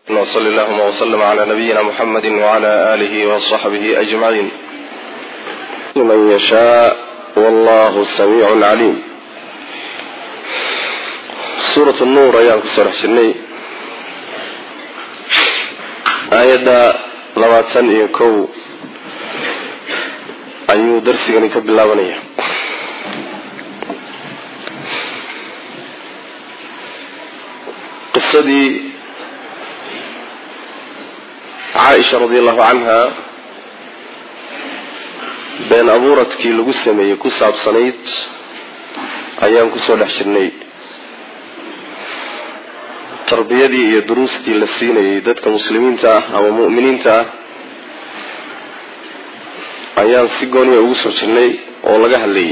وصلى اللهم وسلم على نبينا محمد وعلى آله وصحبه أجمعين. من يشاء والله السميع العليم. سورة النور أيام كسر حسني آية لواتن يكو أيو درسي كنك بالله ونيا. قصدي عائشة رضي الله عنها بين أبورتك لقسمي يكسب صنيت أيام كسر حسني تربيتي هي دروستي للسينة دتك مسلمين تا أو مؤمنين تا أيام سيقوني أوسر شني ولقاها لي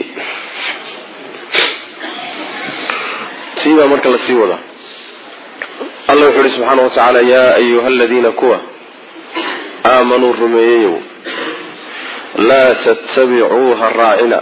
سيما مركز السيوة الله يقول سبحانه وتعالى يا أيها الذين كوا آمنوا الرميين لا تتبعوها الراعنا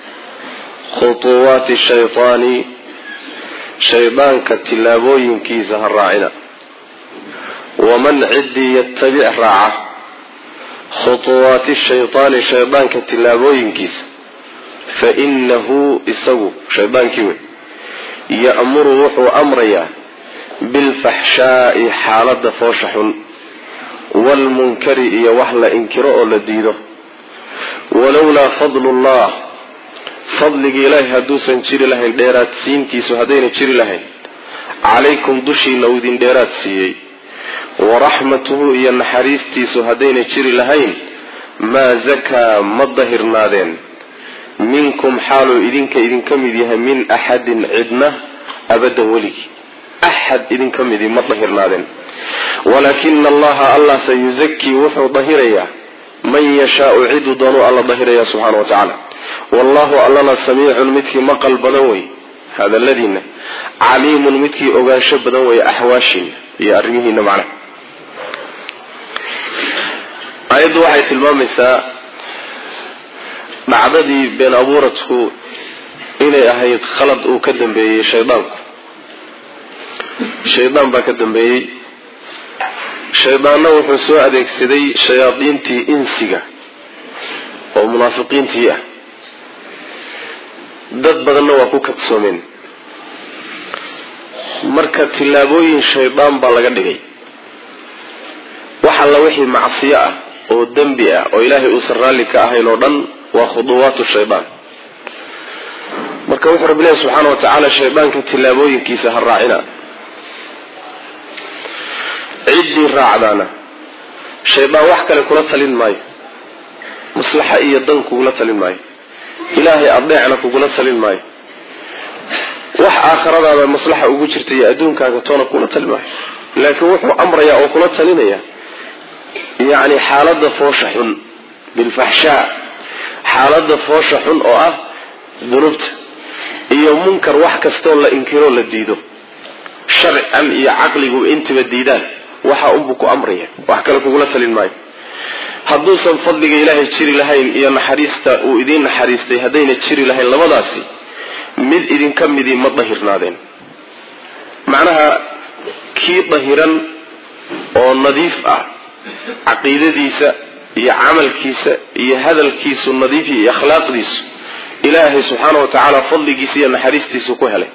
خطوات الشيطان شيطان كتلابوين كيزها الراعنا ومن عدي يتبع راعه خطوات الشيطان شيطان كتلابوين كيز فإنه إسو شيطان كيوي يأمر وحو أمريا بالفحشاء حالة فوشح والمنكر يوحل إنكراء لديده ولولا فضل الله فضل إلهي هدوسا جري لهين ديرات سينتي سهدين جري لهين عليكم دشي لودين ديرات سيي ورحمته ينحريستي سهدين جري لهين ما زكى مظهر نادين منكم حالو إذن كمديها من أحد عدنا أبدا ولي أحد إذن كمدي مظهر نادين ولكن الله سيزكي وحو ظهريا من يشاء عد دونو الله ظهريا سبحانه وتعالى والله الله سميع متكي مقل بدوي هذا الذين عليم متكي أغاش بدوي أحواشين يأرميهن معنا آيات واحد المامسة معددي بين أبورته إلى أهيد خلط وكدم بشيطان شيطان باكدم به شيطاننا wuxuu soo adeegsaday shayaadiintii insiga oo munaafiqiintii ah dad badanna waa ku kadsoomeen marka tilaabooyin shaydaan baa laga dhigay waxa la wixii macsiyo ah oo dambi ah oo ilaahay uu sarraali ka ahayn oo dhan waa khuduwaatu shaydaan marka wuxuu rabbi subhanahu wa ta'ala shaydaanka tilaabooyinkiisa ha raacina عدي راعدانا شيطان وحكا لكولا تلين ماي مصلحة إيا دنك كولا تلين ماي إلهي أضيعنا كولا تلين ماي وح آخر هذا مصلحة أقوشرتي أدونك أغتونا كولا تلين ماي لكن وحو أمر يا أو كولا تلين يعني حالة فوشح بالفحشاء حالة فوشح أو ذنوبت إيا منكر وحكا ستولا إنكرون لديدو شرعا إيا عقلي وإنت بديدان waxa uu ku amraya wax kale kugula talin maayo haduusan fadliga ilaahay jiri lahayn iyo naxariista uu idin naxariistay hadayna jiri lahayn labadaasi mid idin kamidii ma dahirnaadeen macnaha kii dahiran oo nadiif ah aqeedadiisa iyo amalkiisa iyo hadalkiisu nadiif iyo akhlaaqdiisu ilaahay subhanahu wa ta'ala fadligiisa iyo naxariistiisa ku helay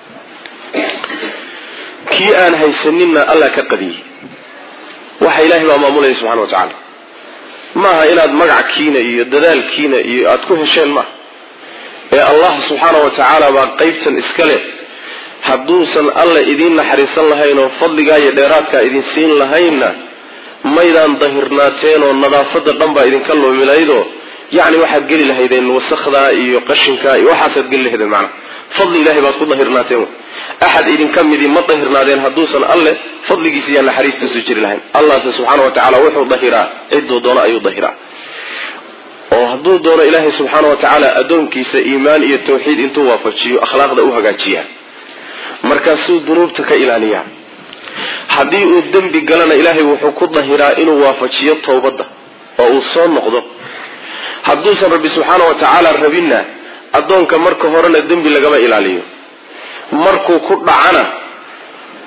kii aan haysanina alla ka qadiyay waxa ilaahay baa maamulay subhanahu wa ta'ala maaha inaad magackiina iyo dadaalkiina iyo aad ku hesheen ma ee Allah subhanahu wa ta'ala baa qaybtan iskale haduusan alla idin naxariisan lahayn oo fadliga iyo dheeraadka idin siin lahayna maydaan dahirnaateen oo nadaafada dhanba idin ka loomilaydo يعني waxaad gali lahaydeen wasaqda iyo qashinka iyo waxaad gali lahaydeen macna fadli ilaahay baad ku dahirnaateen ahad idin kamidi ma dahirnaadeen haduusan alle fadligiisa iyo naxariistiisa jiri lahayn Allah subhanahu wa ta'ala wuxuu dahiraa cidoo doona ayuu dahiraa oo haduu doono ilaahay subhanahu wa ta'ala adoonkiisa iimaan iyo tawxiid intuu waafajiyo akhlaaqda u hagaajiya markaasuu dunuubta ka ilaaliya hadii uu dambi galana ilaahay wuxuu ku dahiraa inuu waafajiyo tawbada oo uu soo noqdo haduusan rabbi subhanahu wa ta'ala rabina adoonka marka horena dambi lagama ilaaliyo markuu ku dhacana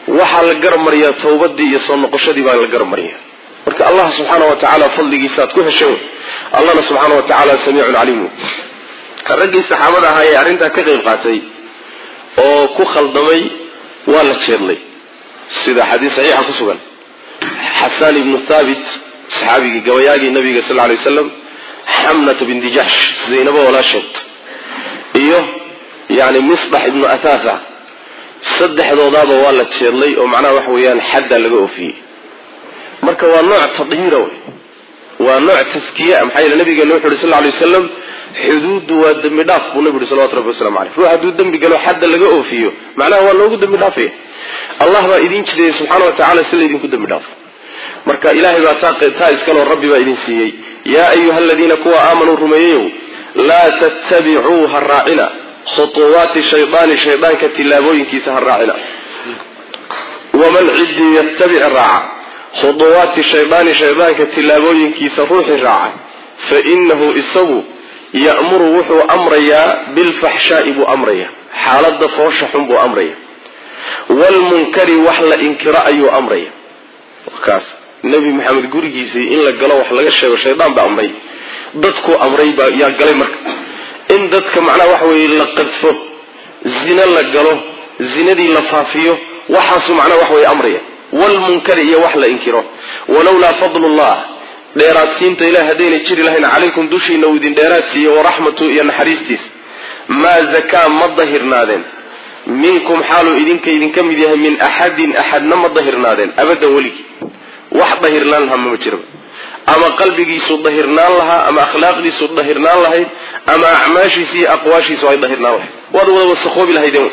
waxaa la garmariyaa tawbadii iyo soo noqoshadii baa la garmariyaa marka Allah subhanahu wa ta'ala fadligiisa aad ku hesho Allahna subhanahu wa ta'ala samii'un 'aliim ragii saxaabada ahaa ee arinta ka qayb qaatay oo ku khaldamay waa la jeedlay sida xadiis saxiix ku sugan Hasan ibn Thabit saxaabigii gawayaagii nabiga sallallahu alayhi wasallam Hamnah bint Jahsh Zaynab walaashat iyo yani Misbah ibn Athatha saddexdoodaba waa la jeedlay oo macnaha wax weeyaan xadda laga oofiyay marka waa nooc tadhiira waa nooc taskiya maxay nabiga sallallahu alayhi wasallam xuduud waa dambi dhaaf buu nabiga sallallahu alayhi wasallam ruux haduu dambi galo xadda laga oofiyo macnaha waa loogu dambi dhaafay Allah baa idin jiray subhanahu wa ta'ala si idin ku dambi dhaaf marka ilaahay baa taa iskalo rabbi baa idin siiyay ya ayyuhalladheena kuwa aamanu rumayeeyo la tattabi'uha ra'ina khutuwati shaytaanka tilaabooyinkiisa ra'ina waman 'iddi yattabi' ra'a khutuwati shaytaanka tilaabooyinkiisa ruuxi ra'a fa innahu isabu يأمر وحو أمريا بالفحشاء بو أمريا حالة فوشح بو أمريا والمنكر وحل إنكراء أيو أمريا وكاس النبي محمد قولي جيسي إن لقلا وحل الشيء والشيطان بأمري ضدكو أمري يا قلي مرك إن ضدك معنا وحوي لقدفه زنا لقلو زنا دي لفافيه وحاسو معنا وحوي أمريا والمنكر يا وحل إنكراء ولولا فضل الله ديراتين تيلا هدين جري لهنا عليكم دوشي نودين ديراتي ورحمته يا نحريستيس ما زكاة ما ظهرنادين منكم حالو إذن كم من أحد ما ظهرنادين أبدا ولي واحد ظهرنا لها ما بجرب أما قلبي يسود ظهرنا لها أما أخلاقي يسود ظهرنا لها أما أعماشي سي أقواشي سوى ظهرنا لها وهذا هو الصخوب الهيدون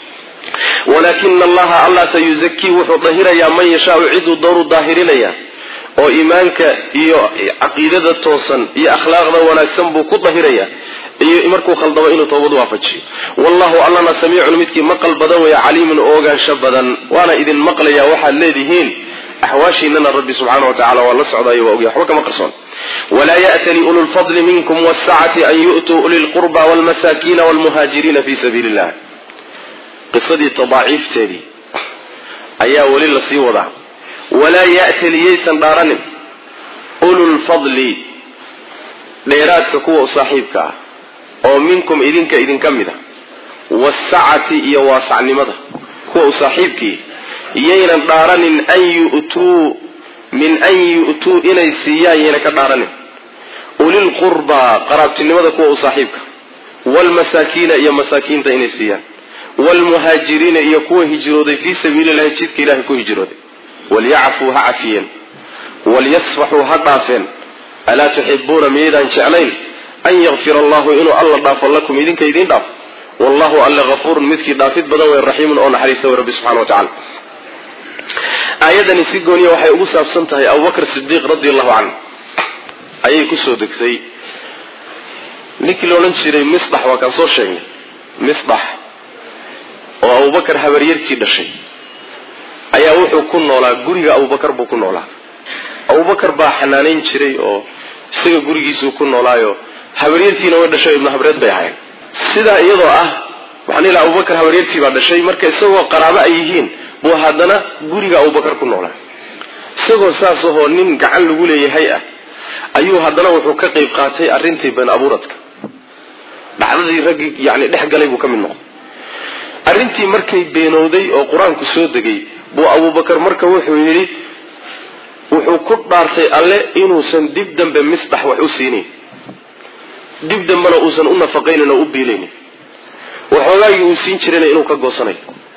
ولكن الله سيزكي وحو ظهر يا من يشاء عدو دور الظاهرين يا oo iimaanka iyo aqeedada toosan iyo akhlaaqda wanaagsan buu ku dahiraya iyo markuu khaldamo inuu toobad waafajiyo wallahu allana samii'un midkii maqal badan way caliimun oogaasha badan waana idin maqlaya waxa leedihiin ahwaashiina rabbi subhanahu wa ta'ala wala socdayo waa ogyahay waxba kama qarsoon wala ya'tali ulul fadli minkum was-sa'ati an yu'tu ulil qurba wal masakin wal muhajirin fi sabilillah qisadii tadaa'ifteedii ayaa wali la sii wadaa ولا يأتي ليسا دارن أولو الفضل ليراتك كوا صاحبك أو منكم إذن كمدا والسعة يواسع لماذا كوا صاحبك يينا دارن أن يؤتوا إلى السياء يينا كدارن أولي القربى قرابت لماذا كوا صاحبك والمساكين يا مساكين تين السياء والمهاجرين يكوا هجرود في سبيل الله جدك إله كوا هجرود وليعفوا عفيا وليصفحوا هضافا ألا تحبون ميدا شعلين أن يغفر الله إنه الله ضاف لكم إذن كيدين ضاف والله ألا غفور مثل ضافت بدوي الرحيم أو نحريسته ربي سبحانه وتعالى آيادا نسيقوني وحي أبوسا بسنتها أبو بكر الصديق رضي الله عنه أي كسودك سي نكلو ننشري مصبح وكان صور شيء مصبح وأبو بكر هبريرتي دشي ayaa wuxuu ku noolaa guriga Abu Bakar buu ku noolaa Abu Bakar baa xanaaneyn jiray oo isaga gurigiisa ku noolaayo habaryartiina way dhashay ibn Habreed bay ahayn sida iyadoo ah waxaan ilaa Abu Bakar habaryartii baa dhashay marka isagoo qaraabo ay yihiin buu hadana guriga Abu Bakar ku noolaa isagoo saas oo nin gacan lagu leeyahay ayuu hadana wuxuu ka qayb qaatay arintii been abuuradka dhacdadii rag yani dhexgalay buu ka mid noqday arintii markay beenowday oo quraanku soo degay buu Abu Bakar marka wuxuu yiri wuxuu ku dhaartay alle inuusan dib dambe misbax wax u siinin dib dambe uusan u nafaqeynina u biileyn waxoogaagii uu siin jirayna inuu ka goosanay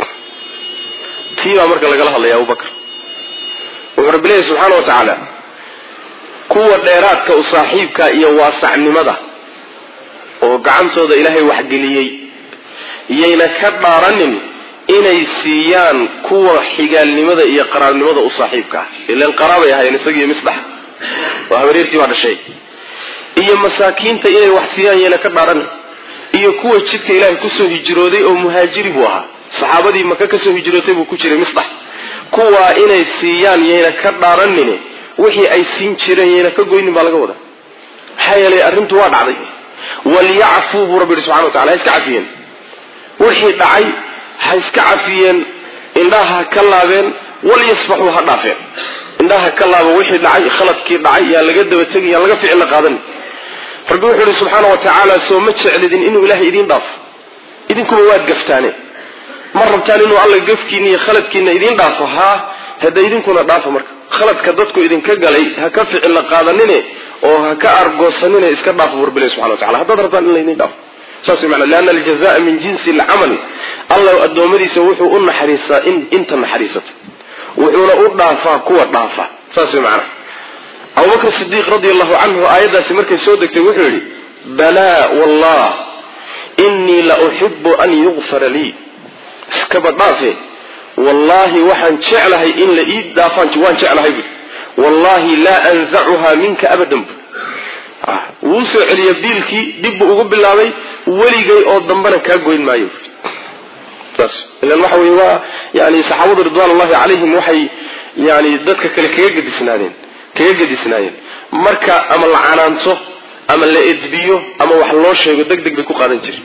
tiiba marka laga hadlayo Abu Bakar wuxuu Rabbi subhanahu wa ta'ala kuwa dheeraadka u saaxiibka iyo waasacnimada oo gacantooda Ilaahay wax geliyay iyayna ka dhaaranin inay siiyaan kuwa xigaalnimada iyo qaraabnimada u saaxiibka ilaan qaraabay ahayn isaga misbax waa habaryartii waa dhashay iyo masaakiinta inay wax siiyaan iyayna ka dhaaran iyo kuwa jidka Ilaahay ku soo hijrooday oo muhaajiri buu ahaa saxaabadii Makka ka soo hijrootay buu ku jiray misbax kuwa inay siiyaan iyayna ka dhaaranin wixii ay siin jireen iyayna ka goynin baa laga wada xayalay arintu waa dhacday wal ya'fu rabbi subhanahu wa ta'ala iska afiyeen wixii dhacay ha iska afiyeen indhaha ka laabeen walyasfaxuu ha dhaafeen indhaha ka laaba wixii dhacay khaladkii dhacay yaa laga daba tegay yaa laga ficil qaadan rabbi wuxuu yidhi subxaanahu wa tacaala soo ma jeclidin inuu ilaahay idiin dhaafo idinkuba waad gaftaane ma rabtaan inuu alla gafkiina iyo khaladkiina idiin dhaafo haa hadda idinkuna dhaafa marka khaladka dadku idinka galay ha ka ficil qaadanine oo ha ka argoosanine iska dhaafo warbilay subxaanahu wa tacaala haddaad rabtaan in laydin dhaafo saas macna laana aljazaa min jinsi alcamal allah adoomadiisa wuxuu u naxariisaa inta naxariisato wuxuuna u dhaafaa kuwa dhaafa saas macna Abu Bakr Siddiq radiyallahu anhu aayadaasi markay soo degtay wuxuu yiri bala wallah inni la uhibbu an yughfara li iskaba dhaafe wallahi waxaan jeclahay in la ii dhaafaan waan jeclahay wallahi la anzacuha minka abadan wuu soo celiyay biilkii dib ugu bilaabay weligay oo dambana ka goyn maayo taas ilan waxa weeyaa yaani saxaabada ridwanullahi alayhim waxay yaani dadka kale kaga gadisnaayeen marka ama la canaanto ama la edbiyo ama wax loo sheego degdeg bay ku qaadan jireen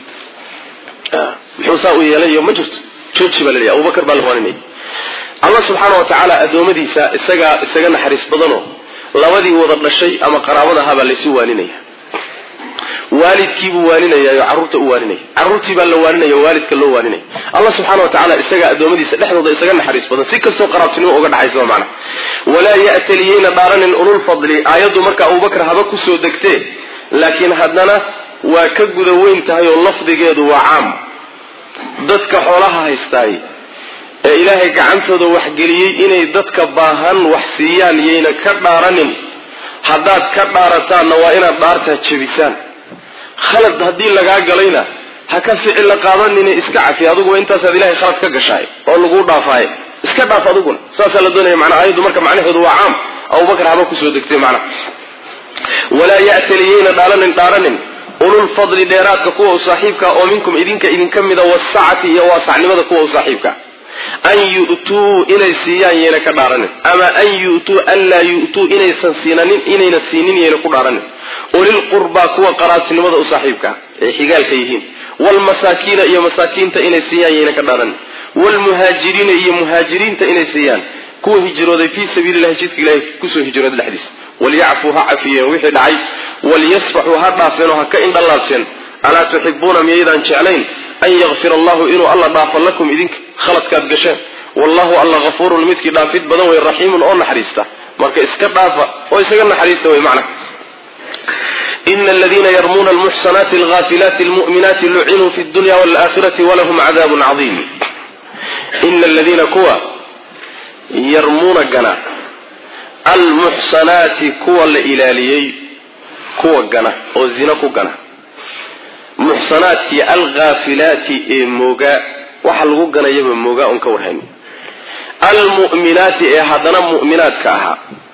muxuu saa u yeelay ma jirto jooji baa leeyahay Abu Bakr baa lawanay Allah subhanahu wa ta'ala adoomadiisa isaga naxariis badano labadii wada dhashay ama qaraabada haba la isu waaninaya waalidkiibu waaninaya iyo carruurta u waaninaya carruurtii baa la waaninaya waalidka loo waaninaya Allah subhanahu wa ta'ala isaga adoomadiisa dhexdooda isaga naxariis badan si kastoo qaraabtinimo uga dhaxayso macna wala ya'taliyina daranin ulul fadli ayadu marka Abu Bakr haba ku soo degtay laakiin hadana waa ka guda weyn tahay oo lafdigeedu waa caam dadka xoolaha haystay ee ilaahay gacantooda wax geliyay inay dadka baahan wax siiyaan yeena ka dhaaranin haddaad ka dhaarataan waa inaad dhaarta jabisaan khalad hadii laga galayna ha ka ficil qaadanina iska cafi adigu intaas aad ilaahay khalad ka gashay oo lagu dhaafay iska dhaaf adigu saas la doonay macna ayadu marka macnaheedu waa caam Abu Bakr haba ku soo degtay macna wala ya'taliyina dhaaranin ulul fadli dheeraadka kuwa saaxiibka oo minkum idinka kamida wasaacati iyo waasacnimada kuwa saaxiibka an yu'tu inay siiyaan yeena ka dhaaranin ama an yu'tu alla yu'tu inaysan siinanin inayna siinin yeena ku dhaaranin ulil qurba kuwa qaraabtinimada u saaxiibka ee xigaalka yihiin wal masaakiina iyo masaakiinta inay siiyaan yeena ka dhaaranin wal muhaajiriina iyo muhaajiriinta inay siiyaan kuwa hijrooday fi sabiilillahi jidka ilaahay ku soo hijrooday dhaxdiis وليعفوا عفيا وحي دعي وليصفحوا هدافين وهكا إن دلابسين ألا تحبون ميدان شعلين أن يغفر الله إنه الله ضاف لكم إذنك خلط كاد قشان والله الله غفور المسك دافد بدوي الرحيم أون حريسته مركا إسكت دافا ويسكن حريسته ويمعنى إن الذين يرمون المحصنات الغافلات المؤمنات لعنوا في الدنيا والآخرة ولهم عذاب عظيم إن الذين كوا يرمون الجناح المحصنات كوا الإلاليي كوا الجنة أو الزنا كوا الجنة محصنات الغافلات موجا وحلقوا الجنة يبقى موجا أنكورهن المؤمنات هذنا مؤمنات كها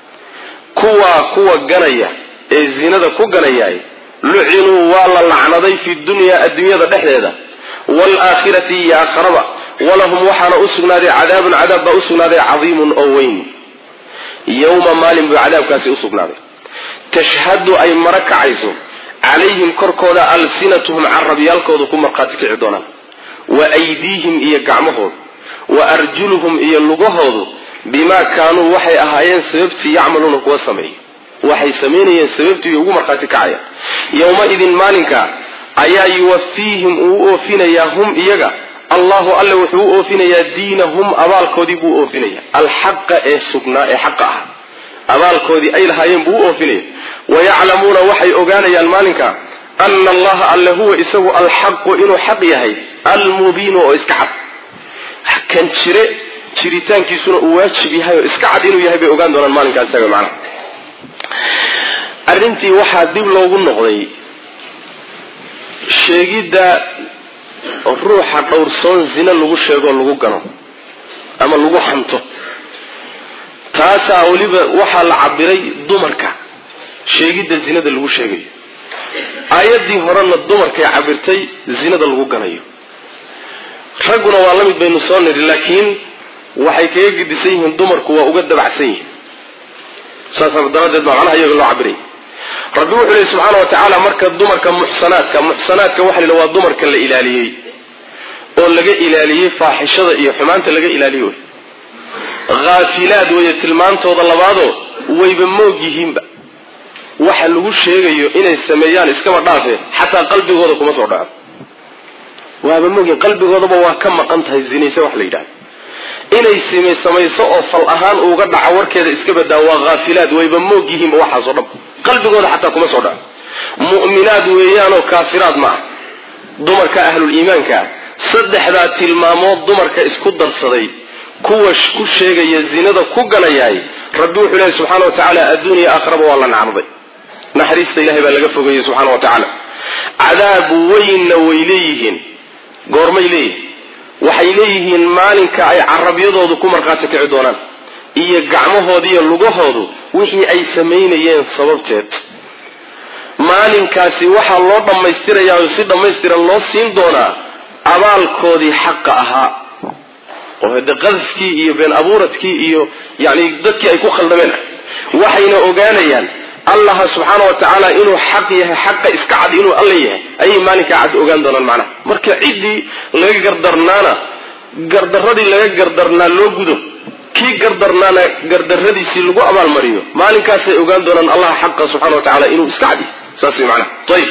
كوا الجنة الزنا كوا الجنة لعنوا والله لعنة في الدنيا ده والآخرة يا خربا ولهم وحنا أسقنا عذاب أسقنا عظيم أو وين يوم مال بعذاب كاسي أصبنا تشهد أي مرك عيسو عليهم كركودا ألسنتهم عربي يالكودا كما قاتك عدونا وأيديهم إيا قعمهود وأرجلهم إيا اللغهود بما كانوا وحي أهايين سببتي يعملون قوى سمعي وحي سمين إيا سببتي يقوم قاتك عيا يومئذ مالك أيا يوفيهم وفينا ياهم إياقا الله ألا وحو أوفينيا دينهم أبال كودي بو أوفينيا الحق السقناء حقها أبال كودي أي لهايين بو أوفينيا ويعلمون وحي أغانيا المالك أن الله ألا هو إسهو الحق إنو حق يهي المبين وإسكعب كان شريتان كيسونا أواجه بيهاي وإسكعب إنو يهي بأغان دون المالك أنساق معنا أرنتي واحد ديب لوغو النغضي شيء ruuxa dhowrsoon zina lagu sheego lagu gano ama lagu xanto taasa waliba waxa la cabiray dumarka sheegida zinada lagu sheegayo aayadii horena dumarka ay cabirtay zinada lagu ganayo raguna waa la mid baynu soo niri laakiin waxay kaga gidisan yihiin dumarku waa uga dabacsan yihiin saasaba daradeed macnaha iyaga loo cabiray rabbi wuxuu leeyahay subxaanahu wa tacaala marka dumarka muxsanaadka waxa la waa dumarka la ilaaliyay oo laga ilaaliyay faaxishada iyo xumaanta laga ilaaliyo غافلات ويتلمانتooda labaado wayba moog yihiinba waxa lagu sheegayo inay sameeyaan iskaba dhaafay xataa qalbigooda kuma soo dhaco waaba moogin qalbigoodaba waa ka maqan tahay zinaysa wax la yiraahdo inay samayso oo fal ahaan uga dhaco warkeeda iska badaa waa غافلات wayba moog yihiinba waxa soo dhab qalbigooda xataa kuma soo dhaco mu'minaad weeyaan oo kaafiraad ma dumarka ahlul iimaanka saddexda tilmaamood dumarka isku darsaday kuwa ku sheegaya zinada ku galayay rabbi wuxuu leeyahay subhanahu wa ta'ala adduunyo aakhiraba wala nacday naxariista ilaahay baa laga fogeeyay subhanahu wa ta'ala cadaab weyn wayleeyihiin goormay leeyihiin waxay leeyihiin maalinka ay carabiyadoodu ku marqaati kici doonaan iyo gacmahooda iyo lugahoodu wixii ay sameeyeen sababteed maalinkaasi waxa loo dhameystirayaa oo si dhameystiran loo siin doonaa abaalkoodii xaq ahaa oo qadafki iyo been abuuradki iyo yaani dadkii ay ku khaldameen waxayna ogaanayaan Allah subhanahu wa ta'ala inuu xaq yahay xaq iska cad inuu Allah yahay ay maalinka cad ogaan doonaan macna marka cidii laga gardarnaana gardaradii laga gardarnaa loo gudo kii gardarnaana gardaradiisi lagu abaal mariyo maalinkaas ay ogaan doonaan Allah xaq subhanahu wa ta'ala inuu iska cad saasi macna tayib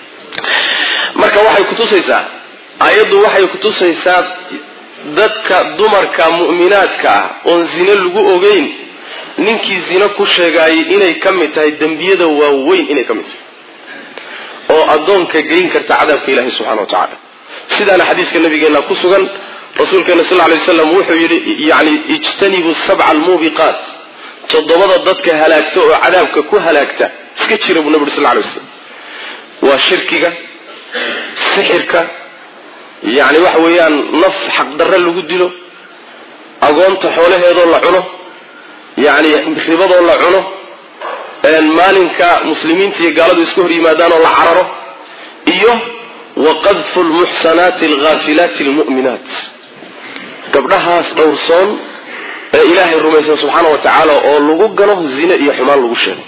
marka waxay ku tusaysaa ayadu waxay ku tusaysaa dadka dumarka mu'minaadka oo zina lagu ogeyn ninkii zina ku sheegay inay kamid tahay dambiyada waaweyn inay kamid tahay oo adoonka geyn karta cadaabka Ilaahay subhanahu wa ta'ala sidana xadiiska nabigeena ku sugan rasuulkeena sallallahu alayhi wasallam wuxuu yiri yaani ijtanibu sab'a al-mubiqat todobada dadka halaagta oo cadaabka ku halaagta iska jira buu nabiga sallallahu alayhi wasallam waa shirkiga sixirka يعني waxa weeyaan naf xaq darro lagu dilo agoonta xoolaheedo la cuno yani ribado la cuno maalinka muslimiinta iyo gaaladu isku hor yimaadaan oo la cararo iyo waqadfu almuhsanat alghafilat almu'minat gabdhahaas dhowrsoon ee ilaahay rumaysan subhanahu wa ta'ala oo lagu galo zina iyo xumaan lagu sheego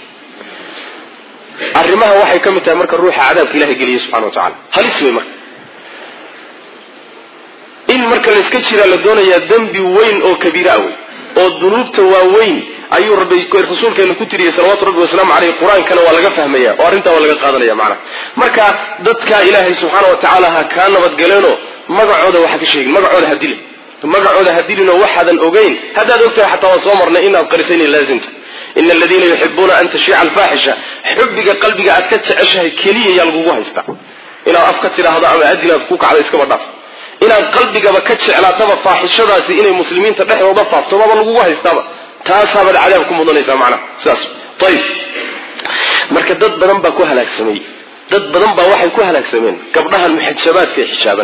arrimaha waxay kamid tahay marka ruuxa cadaabka ilaahay geliyo subhanahu wa ta'ala halis way marka in marka la iska jira la doonaya dambi weyn oo kabiira ah oo dunuubta waaweyn ayuu rabbi rasuulkeena ku tiriyay salawaatu rabbi wasalaamu alayhi quraankana waa laga fahmaya oo arinta waa laga qaadanaya macna marka dadka ilaahay subhanahu wa ta'ala ha ka nabad galeeno magacooda waxa ka sheegin magacooda hadilino waxadan ogeyn hadaad ogtahay xataa soo marnay inaad qarisayn laazimta in alladina yuhibbuna an tashi'a al-fahisha hubbiga qalbiga aad ka jeceshahay kaliya yaa lagu haysta ila afka tiraahdo ama adinaad ku kacday iska badaf inaad qalbigaba ka jeclaataba faaxishadaasi inay muslimiinta dhexdooda faaftaba lagu haystaba taasaba cadaab ku mudanaysa macna saas tayib marka dad badan baa ku halaagsamay dad badan baa waxay ku halaagsameen gabdhaha muxajabaadka xijaaban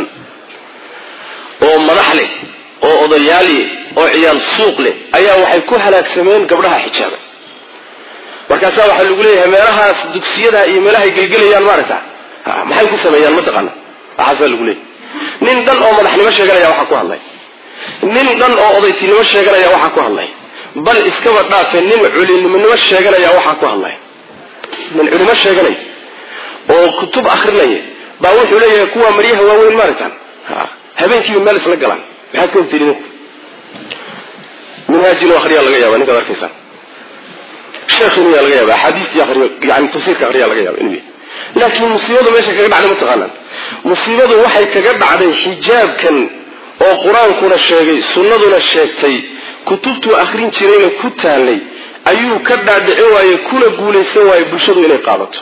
oo madax leh oo odayaal leh oo ciyaal suuq leh ayaa waxay ku halaagsameen gabdhaha xijaaban markaas waxa lagu leeyahay meelahaas dugsiyada iyo meelaha gelgelayaan maarata maxay ku sameeyaan ma taqaan waxa lagu leeyahay nin dhan oo madaxnimo sheeganaya waxa ku hadlay nin dhan oo odaytinimo sheeganaya waxa ku hadlay bal iskaba dhaafay nin culinnimo sheeganaya waxa ku hadlay min culimo sheeganay oo kutub akhrinaya baa wuxuu leeyahay kuwa mariyaha waaweyn maaratan habeenkii meel isla galaan maxaad ku tirin manhajin akhriya laga yaabaa ninka arkaysan sheekhu laga yaabaa xadiis akhriyo yani tafsiirka akhriya laga yaabaa inuu laakiin musiibadu meesha kaga dhacday ma taqaanaan musiibadu waxay kaga dhacday xijaabkan oo quraankuna sheegay sunnaduna sheegtay kutubtu akhrin jirayna ku taalay ayuu ka dhaadhicin waayay kuna guulaysan waayay bulshadu inay qaadato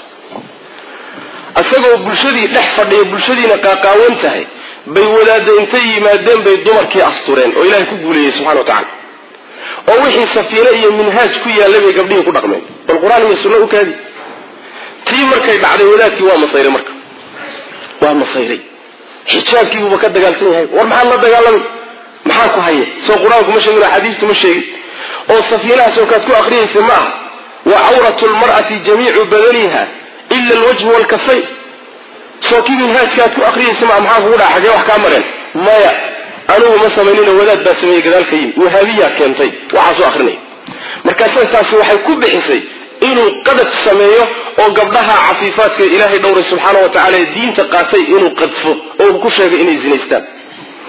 asagoo bulshadii dhex fadhiya bulshadiina qaaqaawan tahay bay wadaada intay yimaadeen bay dumarkii astureen oo ilaahay ku guuleeyay subhanahu wa ta'ala oo wixii safiina iyo minhaaj ku yaalay bay gabdhihii ku dhaqmeen bal quraan iyo sunna u kaadi tii markay dhacday wadaadkii waa masayray marka waa masayray xijaabkii uu ka dagaalsan yahay war maxaa la dagaalamay maxaa ku hayay soo quraanku ma sheegin xadiistu ma sheegin oo safiinaha soo kaad ku akhriyaysa ma wa awratul mar'ati jami'u badaniha illa alwajh wal kafay soo kii minhaajkaad ku akhriyaysa ma maxaa ku dhaxay wax ka mareen maya anigu ma sameeynin wadaad baa sameeyay gadaalka yimid wahabiya keentay waxa soo akhrinay markaas taasi waxay ku bixisay inuu qadad sameeyo oo gabdhaha cafiifaadka ilaahay dhowray subhanahu wa ta'ala diinta qaatay inuu qadfo oo ku sheegay inay zinaystaan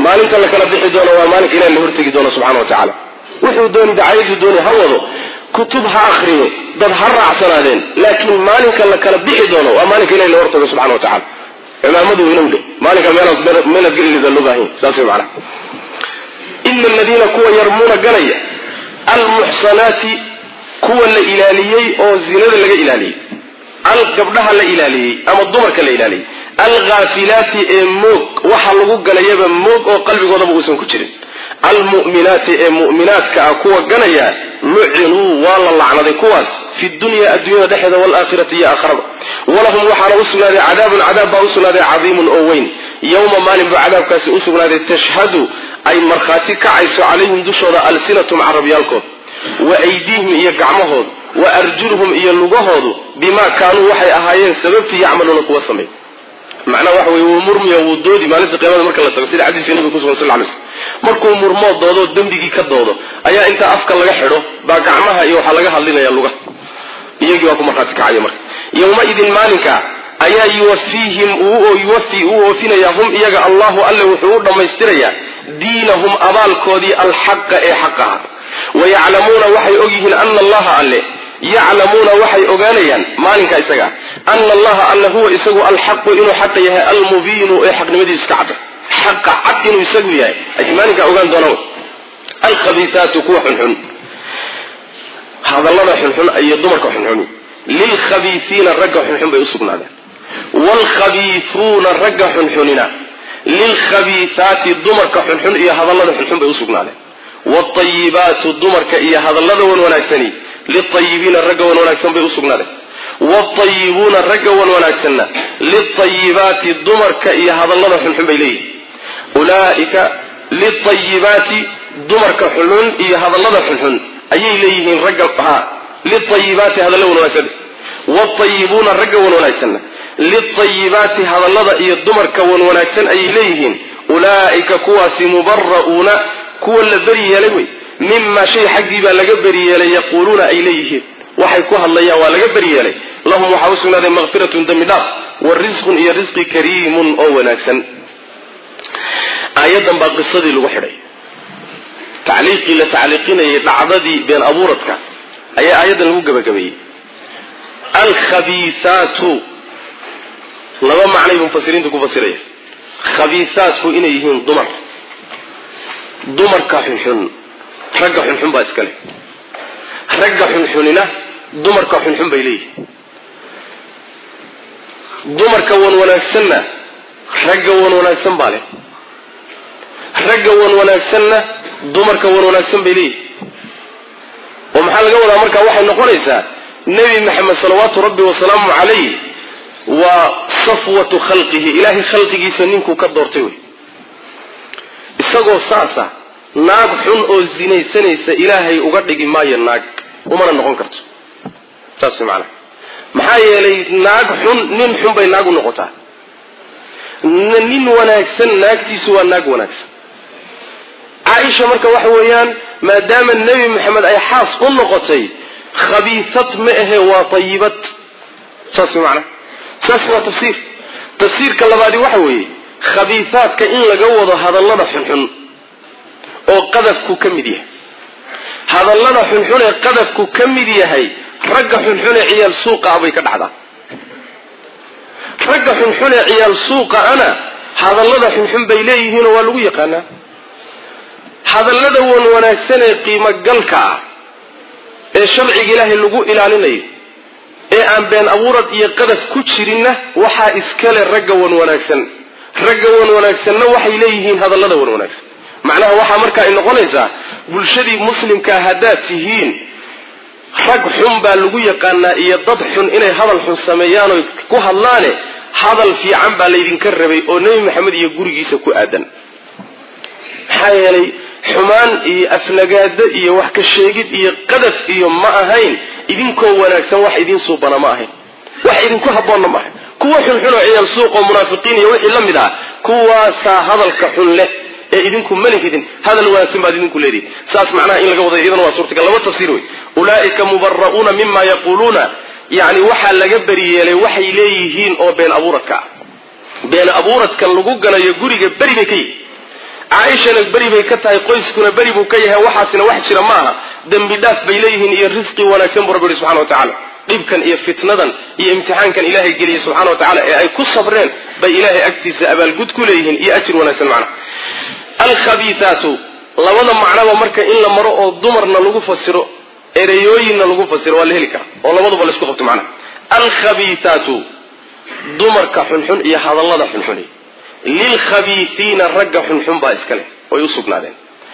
maalinta la kala bixi doono waa maalinka ilaahay la hortagi doono subxaana wa tacaala wuxuu dooni dacayadu dooni ha wado kutub ha akhriyo dad ha raacsanaadeen laakiin maalinka la kala bixi doono waa maalinka ilaahay la hortago subxaana wa tacaala cimaamadu inowdhe maalinka meelaad gelida loo baahan saas macna illa alladina kuwa yarmuuna galaya almuxsanaati kuwa la ilaaliyey oo zinada laga ilaaliyey gabdhaha la ilaaliyey ama dumarka la ilaaliyey alghaafilaati ee moog waxa lagu galayaba moog oo qalbigoodaba uusan ku jirin almu'minaati ee mu'minaadka ah kuwa ganaya lucinuu waa la lacnaday kuwaas fi dunya adduunyada dhexeeda waalaakhirati iyo aakhirada walahum waxaana u sugnaaday cadaabun cadaab baa u sugnaaday cadiimun oo weyn yowma maalin baa cadaabkaasi u sugnaaday tashhadu ay markhaati kacayso calayhim dushooda alsinatum carabyaalkood wa aydiihim iyo gacmahood wa arjuluhum iyo lugahoodu bimaa kaanuu waxay ahaayeen sababtii yacmaluuna kuwa sameey macnaha waxa weye wuu murmiya wuu doodi maalinta qiyaamada marka la tago sida xadiiska nabiga ku sugan sal alay slam markuu murmoo doodo dembigii ka doodo ayaa inta afka laga xidho baa gacmaha iyo waxaa laga hadlinaya lugaha iyagii waa ku markhaati kacaya marka yowmaidin maalinka ayaa yuwafiihim yuwafi uu oofinaya hum iyaga allahu alle wuxuu u dhammaystirayaa diinahum abaalkoodii alxaqa ee xaqaha wayaclamuuna waxay ogyihiin ana allaha alle yaclamuuna waxay ogaanayaan maalinka isaga ana allaha alle huwa isagu alxaqu inuu xaqa yahay almubiinu ee xaqnimadiisu ka cadda xaqa cad inuu isagu yahay ay maalinka ogaan doonaan alkhabiisaatu kuwa xunxun hadallada xunxun iyo dumarka xunxun lilkhabiisiina ragga xunxun bay u sugnaadeen waalkhabiisuuna ragga xunxunina lilkhabiisaati dumarka xunxun iyo hadallada xunxun bay u sugnaadeen waatayibaatu dumarka iyo hadallada wan wanaagsani liltayibiina ragga wan wanaagsan bay u sugnaadeen waatayibuuna ragga wan wanaagsanna liltayibaati dumarka iyo hadallada xunxun bay leeyihin ulaaika liltayibaati dumarka xunxun iyo hadallada xunxun ayay leeyihiin ragga liltayibaati hadalla wan wanaagsan waatayibuuna ragga wan wanaagsanna liltayibaati hadallada iyo dumarka wan wanaagsan ayay leeyihiin ulaaika kuwaasi mubara'uuna kuwa la beri yeelay wey mima shay xaggii baa laga beri yeelay yaquuluuna ay leeyihiin waxay ku hadlayaan waa laga beri yeelay lahum waxaa u sugnaaday makfiratun dembi dhaaf wa risqun iyo risqi kariimun oo wanaagsan aayadan baa qisadii lagu xidhay tacliiqii la tacliiqinayay dhacdadii been abuuradka ayaa aayadan lagu gabagabeeyey alkhabiisaatu laba macnay buu mufasiriintu ku fasiraya khabiisaatku inay yihiin dumarka xunxun ragga xunxun baa iskale ragga xunxunina dumarka xunxun bay leeyihiin dumarka wan wanaagsanna ragga wan wanaagsan baa leh ragga wan wanaagsanna dumarka wan wanaagsan bay leeyihiin oo maxaa laga wadaa markaa waxay noqonaysaa nebi maxamed salawaatu rabbi wasalaamu calayh waa safwatu khalqihi ilaahay khalqigiisa ninkuu ka doortay wey isagoo saasa naag xun oo zinaysanaysa ilaahay uga dhigi maayo naag umana noqon karto saas macna maxaa yeelay naag xun nin xun bay naag u noqotaa nin wanaagsan naagtiisu waa naag wanaagsan caaisha marka waxa weeyaan maadaama nebi maxamed ay xaas u noqotay khabiisad ma ahe waa tayibad saas macna saas waa tafsiirka labaadi waxa weeye khabiisaadka in laga wado hadallada xunxun oo qadafku ka mid yahay hadallada xunxun ee qadafku ka mid yahay ragga xunxun ee ciyaal suuqa bay ka dhacdaa ragga xunxun ee ciyaal suuqa ana hadallada xunxun bay leeyihiinoo waa lagu yaqaanaa hadallada wan wanaagsan ee qiimo galka ah ee sharciga ilaahay lagu ilaalinayo ee aan been abuurad iyo qadaf ku jirinna waxaa iskale ragga wan wanaagsan ragga wan wanaagsanna waxay leeyihiin hadallada wan wanaagsan macnaha waxaa markaa ay noqonaysaa bulshadii muslimkaa haddaad tihiin rag xun baa lagu yaqaanaa iyo dad xun inay hadal xun sameeyaan oo ku hadlaane hadal fiican baa laydinka rabay oo nebi maxamed iyo gurigiisa ku aadan maxaa yeelay xumaan iyo aflagaado iyo wax ka sheegid iyo qadaf iyo ma ahayn idinkoo wanaagsan wax idin suubana ma ahayn wax idinku habboonna ma ahayn kuwa xunxun oo ciyaal suuq oo munaafiqiin iyo wixii la mid ah kuwaasaa hadalka xun leh ee idinku malihidin hadal wanaagsan baad idinku leedihin saas macnaha in laga wada idan waa suurtagal laba tafsiir wey ulaaika mubara'uuna mima yaquuluuna yani waxaa laga beriyeelay waxay leeyihiin oo been abuuradka ah been abuuradkan lagu galayo guriga beri bay ka yihin caaishana bari bay ka tahay qoyskuna bari buu ka yahay waxaasina wax jira maaha dambi dhaaf bay leeyihiin iyo risqi wanaagsan buu rabbi subxaanahu wa tacaala dhibkan iyo fitnadan iyo imtixaankan ilaahay geliyey subxaanahu wa tacaala ee ay ku sabreen bay ilaahay agtiisa abaalgud ku leeyihiin iyo ajir wanaagsan macna alkhabiithaatu labada macnaba marka in la maro oo dumarna lagu fasiro ereyooyinna lagu fasiro waa la heli karaa oo labaduba la isku qabto macna alkhabiithaatu dumarka xunxun iyo hadallada xunxun lilkhabiithiina ragga xunxun baa iska leh way u sugnaadeen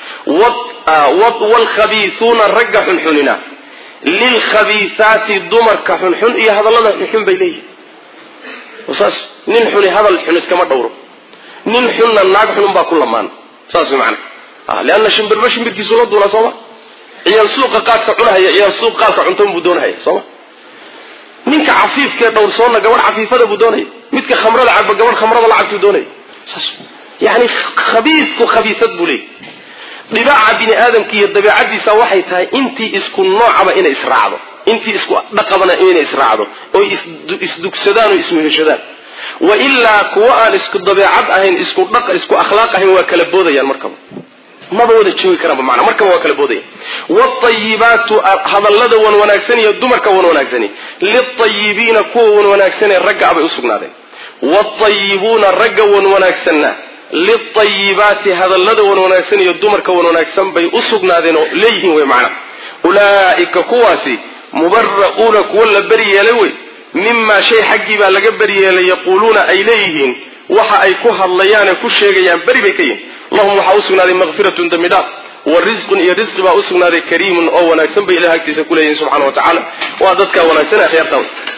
waalkhabiithuuna ragga xunxunina lilkhabiithaati dumarka xunxun iyo hadallada xunxun bay leeyihin saas nin xuni hadal xun iskama dhowro nin xunna naag xunun baa ku lamaan saas way macna leanna shimbirba shimbirkiisu la duula sooma ciyaal suuqa qaadka cunahaya ciyaal suuq qaadka cuntan buu doonahaya sooma ninka cafiifkee dhowrsoonna gabadh cafiifada buu doonaya midka khamrada caba gabadh khamrada la cabtuu doonaya saas yani khabiisku khabiisad buu leeyahy dhibaaca bini aadamka iyo dabeecadiisa waxay tahay intii isku noocaba inay israacdo intii isku dhaqabana inay israacdo oo isdugsadaan oo isweheshadaan wa ilaa kuwa aan isku dabeecad ahayn isku dhaq isku akhlaaq ahayn waa kala boodayaan markaba maba wada joogi karaanba macnaa markaba waa kala boodaya waatayibaatu hadallada wan wanaagsan iyo dumarka wan wanaagsani liltayibiina kuwa wan wanaagsanee ragga abay u sugnaadeen waatayibuuna ragga wan wanaagsanna liltayibaati hadallada wan wanaagsan iyo dumarka wan wanaagsan bay u sugnaadeen oo leeyihiin wey macnaa ulaa'ika kuwaasi mubara'uuna kuwa la beryeelay wey mimaa shay xaggii baa laga beryeelay yaquuluuna ay leeyihiin waxa ay ku hadlayaane ku sheegayaan beri bay ka yihin lahum waxaa usugnaaday makfiratun dambi dhaaf wa risqun iyo risqi baa usugnaaday kariimun oo wanaagsan bay ilaah agtiisa ku leeyihin subxana wa tacaala waa dadkaa wanaagsan ee akhyaarta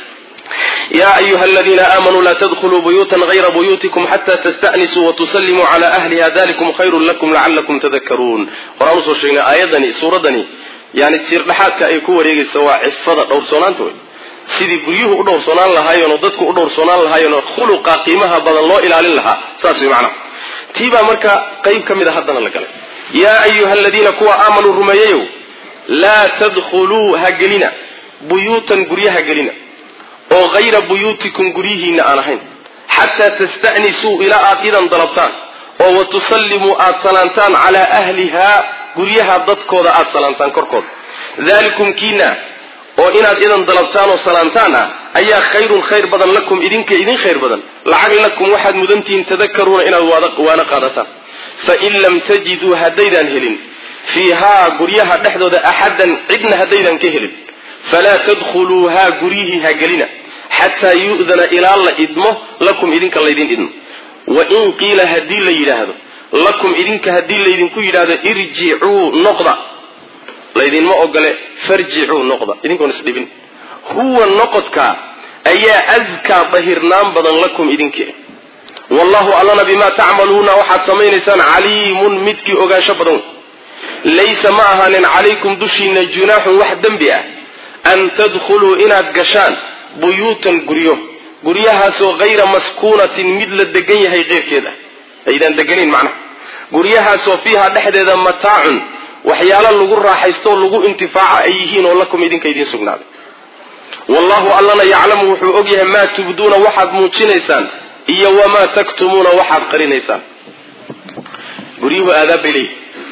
يا أيها الذين آمنوا لا تدخلوا بيوتا غير بيوتكم حتى تستأنسوا وتسلموا على أهلها ذلكم خير لكم لعلكم تذكرون ورأوصوا الشيء آياتني سوردني يعني تصير لحاك أي كوريغي سواء عفضة دور سونانتوي سيدي قريه أدور سونان لهايون وددك أدور سونان لهايون خلقا قيمها بدل الله إلى لها ساسي معنا تيبا مركا قيب كم إذا حدنا لك يا أيها الذين كوا آمنوا الرمييو لا تدخلوا هقلنا بيوتا قريه هقلنا oo غayra buyutikum gurihiina aan ahayn hatta tasta'nisu ila aqidan dalabtaan oo watusallimu at-salantan ala ahliha guriyaha dadkooda aad salantaan korkooda dhalikum kina oo inaad idan dalabtaan oo salantaana ayaa khayrun khayr badan lakum idinka idin khayr badan la'allakum waxad mudantiin tadakkaruuna inaad waana qaadataan fa in lam tajidu hadaydan helin fiha guriyaha dhaxdooda ahadan cidna hadaydan ka helin فلا تدخلوها قريهها قلنا حتى يؤذن إلى الله إدمه لكم إذنك الله إذن إدمه وإن قيل هدي الله إلى لكم إذنك هدي الله إذن كي إلى ارجعوا نقضة الله إذن ما أقول فارجعوا نقضة إذنك ونسلبين هو النقض أي أزكى ظهرنام بدن لكم إذنك والله أعلم بما تعملون وحد سمين إنسان عليم مدك أغاش بدن ليس معها عليكم دشين جناح واحد دنبئة أن تدخلوا إنا قشان بيوتا قريها سو غير مسكونة مثل الدقية هي غير كذا إذا دقنين معنا قريها سو فيها نحن إذا متاع وحيالا لغو راحيستو لغو انتفاع أيهين ولكم إذن كيدين سقنا والله ألنا يعلم وحوقها ما تبدون وحد موتشين إيسان إيا وما تكتمون وحد قرين إيسان قريه آذاب لي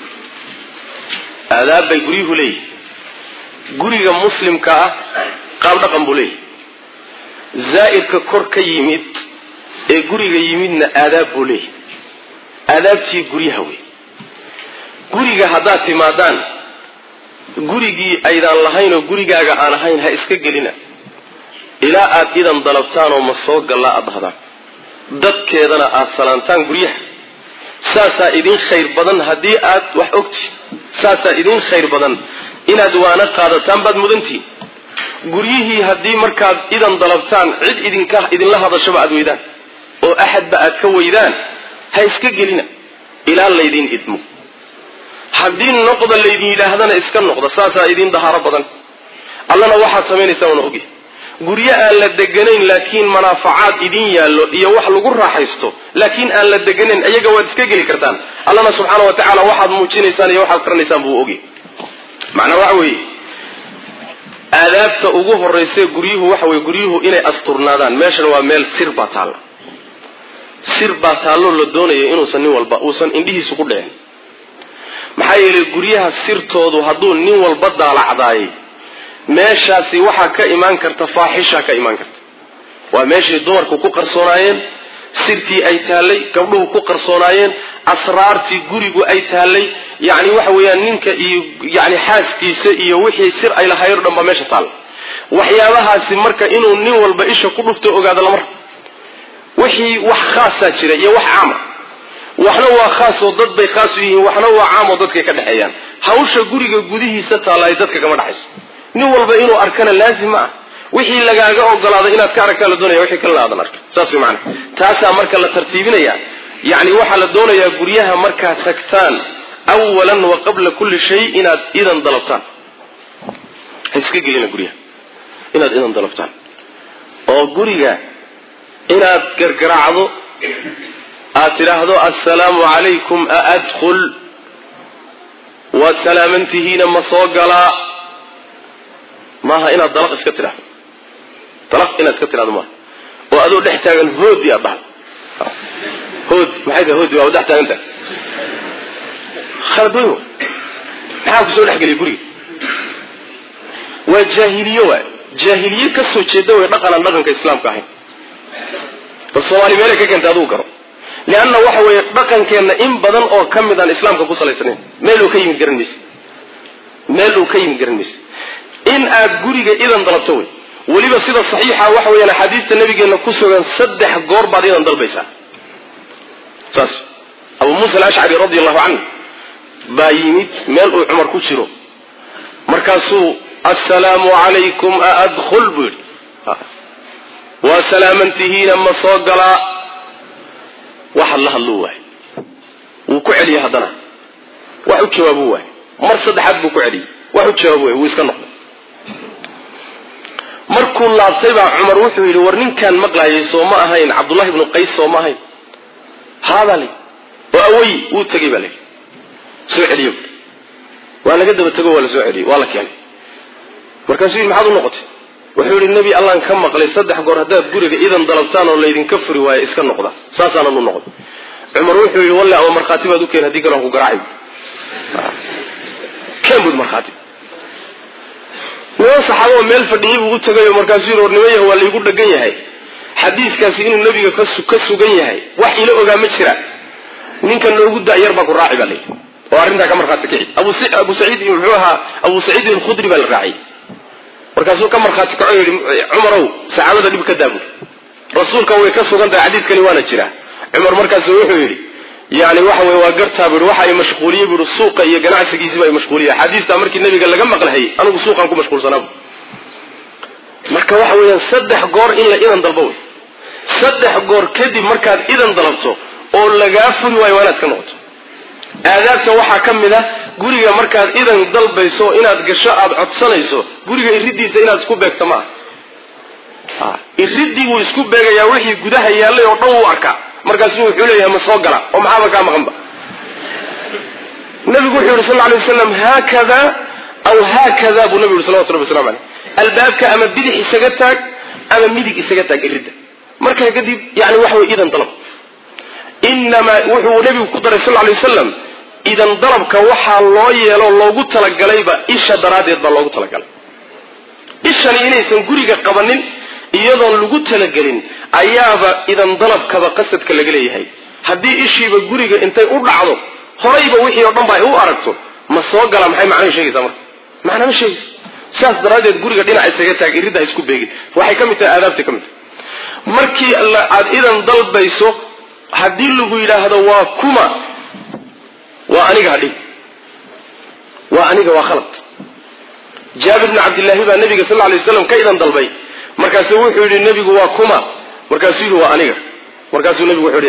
آذاب قريه لي guriga muslimka ah qaab dhaqan buu leeyahay zaa'irka kor ka yimid ee guriga yimidna aadaab buu leeyahay aadaabtii guryaha wey guriga haddaad timaadaan gurigii aydaan lahayn oo gurigaaga aan ahayn ha iska gelina ilaa aad idan dalabtaan oo ma soo galla aad dhahdaan dadkeedana aad salaantaan guryaha saasaa idin khayr badan haddii aad wax ogti saasaa idin khayr badan inaad waana qaadataan baad mudantiin guryihii haddii markaad idan dalabtaan cid idinla hadashaba aad weydaan oo axadba aad ka weydaan ha iska gelina ilaa laydin idmo haddii noqda laydin yidhaahdana iska noqda saasaa idin dahaaro badan allana waxaad samaynaysaa una ogi guryo aan la deganayn laakiin manaafacaad idin yaallo iyo wax lagu raaxaysto laakiin aan la deganayn ayaga waad iska geli kartaan allana subxaana wa tacaala waxaad muujinaysaan iyo waxaad qaranaysaan buu ogi macnaa waxa weeye aadaabta ugu horraysa guryuhu waxa weeye guryuhu inay asturnaadaan meeshan waa meel sir baa taalla sir baa taallo la doonayo inuusan nin walba uusan indhihiisu ku dhicin maxaa yeelay guryaha sirtoodu hadduu nin walba daalacdaayay meeshaasi waxaa ka imaan karta faaxisha ka imaan karta waa meeshii dumarku ku qarsoonaayeen sirtii ay taallay gabdhuhu ku qarsoonaayeen asraartii gurigu ay taallay yani waxa weeyaan ninka iyo yani xaaskiisa iyo wixii sir ay lahaayeen dhanba meesha taal waxyaabahaasi marka inuu nin walba isha ku dhufto ogaado lamar wixii wax khaasa jira iyo wax caama waxna waa khaas oo dad bay khaas u yihiin waxna waa caam oo dadka ka dhaxeeyaan hawsha guriga gudihiisa taallay dadka kama dhaxayso nin walba inuu arkana laazim ah wixii lagaaga ogolaado inaad ka aragtaa la doonaya wixii kale aadan arkin saas macna taasa marka la tartiibinaya yani waxa la doonayaa guryaha marka tagtaan awalan wa qabla kulli shay inaad idan dalabtaan iska gelina guryaha inaad idan dalabtaan oo guriga inaad gargaraacdo aad tiraahdo assalaamu calaykum adkhul wa salaamantihiina ma soo galaa maaha inaad dalaq iska tiraahdo dalaq inaad iska tiraahdo maaha oo adoo dhex taagan hoodi aad dhahdo hoodi maxay tahay hoodi waa dhex taaganta khalad weyn maxaa kusoo dhex geliya guriga waa jaahiliye ka soo jeeda way dhaqanaan dhaqanka islaamka ahayn oo soomaali meelay ka keentay aduu garo lianna waxa weeye dhaqankeenna in badan oo ka mid aan islaamka ku salaysanayn meel uu ka yimid garan mayse in aad guriga idan dalabto wey weliba sida saxiixa waxa weeyaan axaadiista nabigeenna ku sugan 3 goor baad idan dalbaysaa saas abu muusa al-ashcari radiyallahu anhu baa yimid meel uu cumar ku jiro markaasuu assalaamu calaykum adkhul buu yidhi wa salaamantihiina ma soo galaa waxa la hadlo waay wuu ku celiyay haddana wax u jawaabo waay mar saddexaad buu ku celiyay wax u jawaabo waay wuu iska noqday markuu laabtay baa cumar wuxuu yidhi war ninkan maqlaayay soo ma ahayn cabdullahi ibnu qays soo ma ahayn haadali oo away wuu tagay baa leeyahay soo celiyo waa laga daba tago waa la soo celiyay waa la keenay markaasuu maxaad u noqotay wuxuu yidhi nabi allah ka maqlay 3 goor haddaad guriga idan dalabtaan oo laydinka furi waayo iska noqda saasaan u noqday cumar wuxuu yidhi wallahi oo markhaati baad u keen haddii kale aan ku garaacay keen bud markhaati noo saxaabo meel fadhiyay buu u tagay markaasuu yidhi warnimaya waa laygu dhagan yahay xadiiskaasi inuu nabiga ka sugan yahay wax ila ogaa ma jira ninka noogu daayar baa ku raaci baa leeyahay oo arrinta ka markhaati kici abu saciid wuxuu ahaa abu saciid al-khudri baa la raacay markaasuu ka markhaati kaco yidhi cumarow saxaabada dhib ka daabu rasuulka way ka sugan tahay xadiiskani waana jira cumar markaasuu wuxuu yidhi yani waxa weeye waa gartaa buu waxa ay mashquuliyay buu suuqa iyo ganacsigiisa ay mashquuliyay xadiista markii nabiga laga maqlay anigu suuqan ku mashquulsanaa marka waxa weeyaan 3 goor in la idan dalbo 3 goor kadib markaad idan dalabto oo laga furi waayo inaad ka noqoto aadaabta waxa kamid ah guriga markaad idan dalbayso inaad gasho aad codsanayso guriga iridiisa inaad isku beegto ma iridigu isku beegayaa wixii gudaha yaalay oo dhan uu arka markaasuu wuxuu leeyahay ma soo gala oo maxaa ka maqanba nabigu wuxuu sallallahu alayhi wasallam hakada aw hakada bu nabigu sallallahu alayhi wasallam albaabka ama bidix isaga taag ama midig isaga taag irida marka kadib yani wax way idan dalab inma wuxuu nabigu ku daray sallallahu alayhi wasallam idan dalabka waxa loo yeelo loogu talagalayba isha daraadeed baa loogu talagalay ishani inaysan guriga qabanin iyadoo lagu talagalin ayaaba idan dalabkaba qasadka laga leeyahay haddii ishiiba guriga intay u dhacdo horayba wixii oo dhan baa u aragto ma soo gala maxay macnaheedu sheegaysaa marka macna ma sheegayso saas daraadeed guriga dhinaca isaga taag irida isku beegin waxay ka mid tahay aadaabta ka mid markii aad idan dalbayso haddii lagu yidhaahdo waa kuma waa aniga hadhi waa aniga waa khalad jaabir ibn abdullah baa nabiga sallallahu alayhi wasallam ka idan dalbay markaasuu wuxuu yidhi nabigu waa kuma markaasuu yidhi waa aniga markaasuu nabigu wuxuu yidhi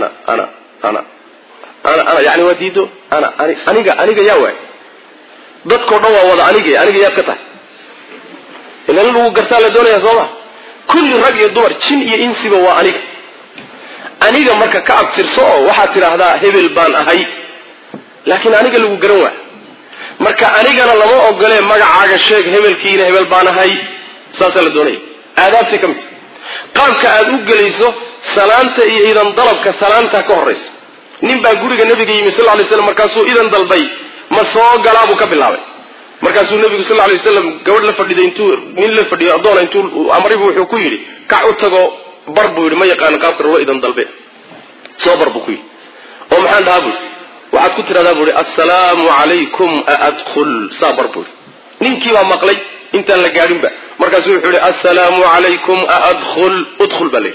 ana yani waa diido aniga yaa waay dadkoo dhan waa wada aniga yaad ka tahay ilan lagu gartaa la doonaya sooma kulli rag iyo dumar jin iyo insiba waa aniga marka ka abtirso oo waxaad tidhaahdaa hebel baan ahay laakiin aniga lagu garan waa marka anigana lama ogolee magacaaga sheeg hebelkiina hebel baan ahay saasaa la doonaya aadaabtay ka mid qaabka aad u gelayso salaanta iyo idan dalabka salaanta ka horeysa nin baa guriga nabiga yimi sallallahu alayhi wasallam markaasuu idan dalbay ma soo galaabu ka bilaabay markaasuu nabigu sallallahu alayhi wasallam gabadh la fadhiday intuu nin la fadhiyo adoon intuu amribu wuxuu ku yiri kac u tago barbu yiri ma yaqaan qaabka loo idan dalbay soo barbu ku yiri oo maxaan dhaabay waxaad ku tiraahdaa buu assalaamu alaykum adkhul sabarbu ninkii baa maqlay inta la gaarin ba markaasuu wuxuu yiri assalaamu alaykum udkhul balay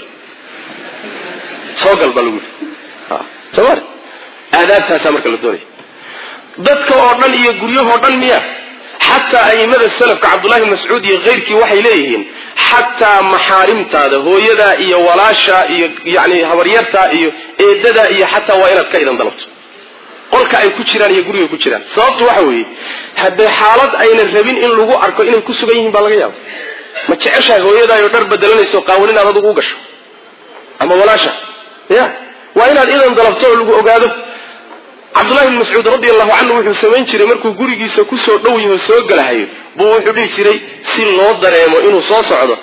soo gal balu sabar aadaabtaas marka la doonay dadka oo dhan iyo guryaha dhan miya hatta aymada salafka Abdullah ibn Mas'ud iyo geyrkii waxay leeyihiin hatta maxaarimtaada hooyada iyo walaasha iyo yaani habaryarta iyo eedada iyo hatta waa inaad ka idan dalabto qolka ay ku jiraan iyo guriga ku jiraan sababtu waxa weeye haddii xaalad ayna rabin in lagu arko inay ku sugan yihiin baa laga yaabaa ma jeceshahay hooyada iyo dhar bedelanayso qaawin aad ugu gasho ama walaasha ya waa inaad idan dalabto oo lagu ogaado Abdullah ibn Mas'ud radiyallahu anhu wuxuu sameyn jiray markuu gurigiisa ku soo dhow yahay soo galahayo buu wuxuu dhigi jiray si loo dareemo inuu soo socdo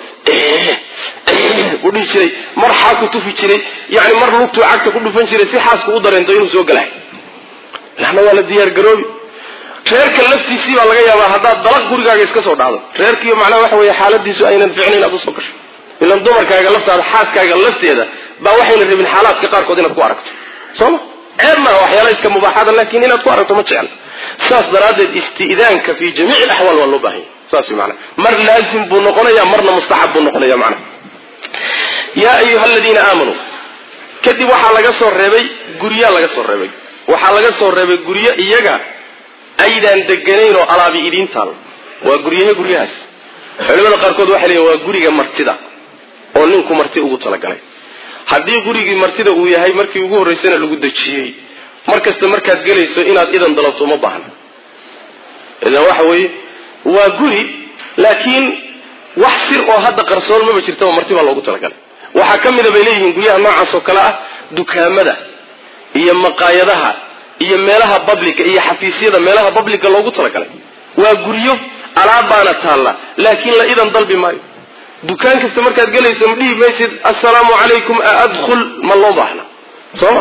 uu dhigi jiray marxaa ku tufi jiray yaani mar lugtu cagta ku dhufan jiray si xaasku u dareento inuu soo galahay laana wala diyaar garoobi reerka laftiisii baa laga yaabaa hadaa dalaq gurigaaga iska soo dhacdo reerkiyo macna waxa weeye xaaladiisu aynan ficnayn aad soo gasho ilan dumarkaaga laftaada xaaskaaga lafteeda baa waxayna rabin xaaladka qaar kood inaad ku aragto soo ما وحيالا iska mubaaxada laakiin inaad ku aragto ma jecel saas daraadeed istiidaanka fi jamiic al-ahwal wal mubahi saas macna mar laazim buu noqonaya marna mustahab buu noqonaya macna ya ayuha alladina aamanu kadib waxa laga soo reebay guriya laga soo reebay waxa laga soo reebay guriya iyaga aydan deganeen oo alaabi idin taal waa guriyahaas culimada qaar kood waxa leeyahay waa guriga martida oo ninku marti ugu talagalay haddii gurigii martida uu yahay markii ugu horeysana lagu dajiyay markasta markaad galayso inaad idan dalabto ma baahna idan waxa weeye waa guri laakiin wax sir oo hadda qarsoon ma jirto marti baa loogu talagalay waxa kamid ah leeyihiin guryaha noocaas oo kala ah dukaamada iyo maqaayadaha iyo meelaha public iyo xafiisyada meelaha public loogu talagalay waa guryo alaabana taala laakiin la idan dalbi maayo dukaan kasta markaad galayso ma dhihi maysid assalaamu alaykum adkhul ma loo baahna soo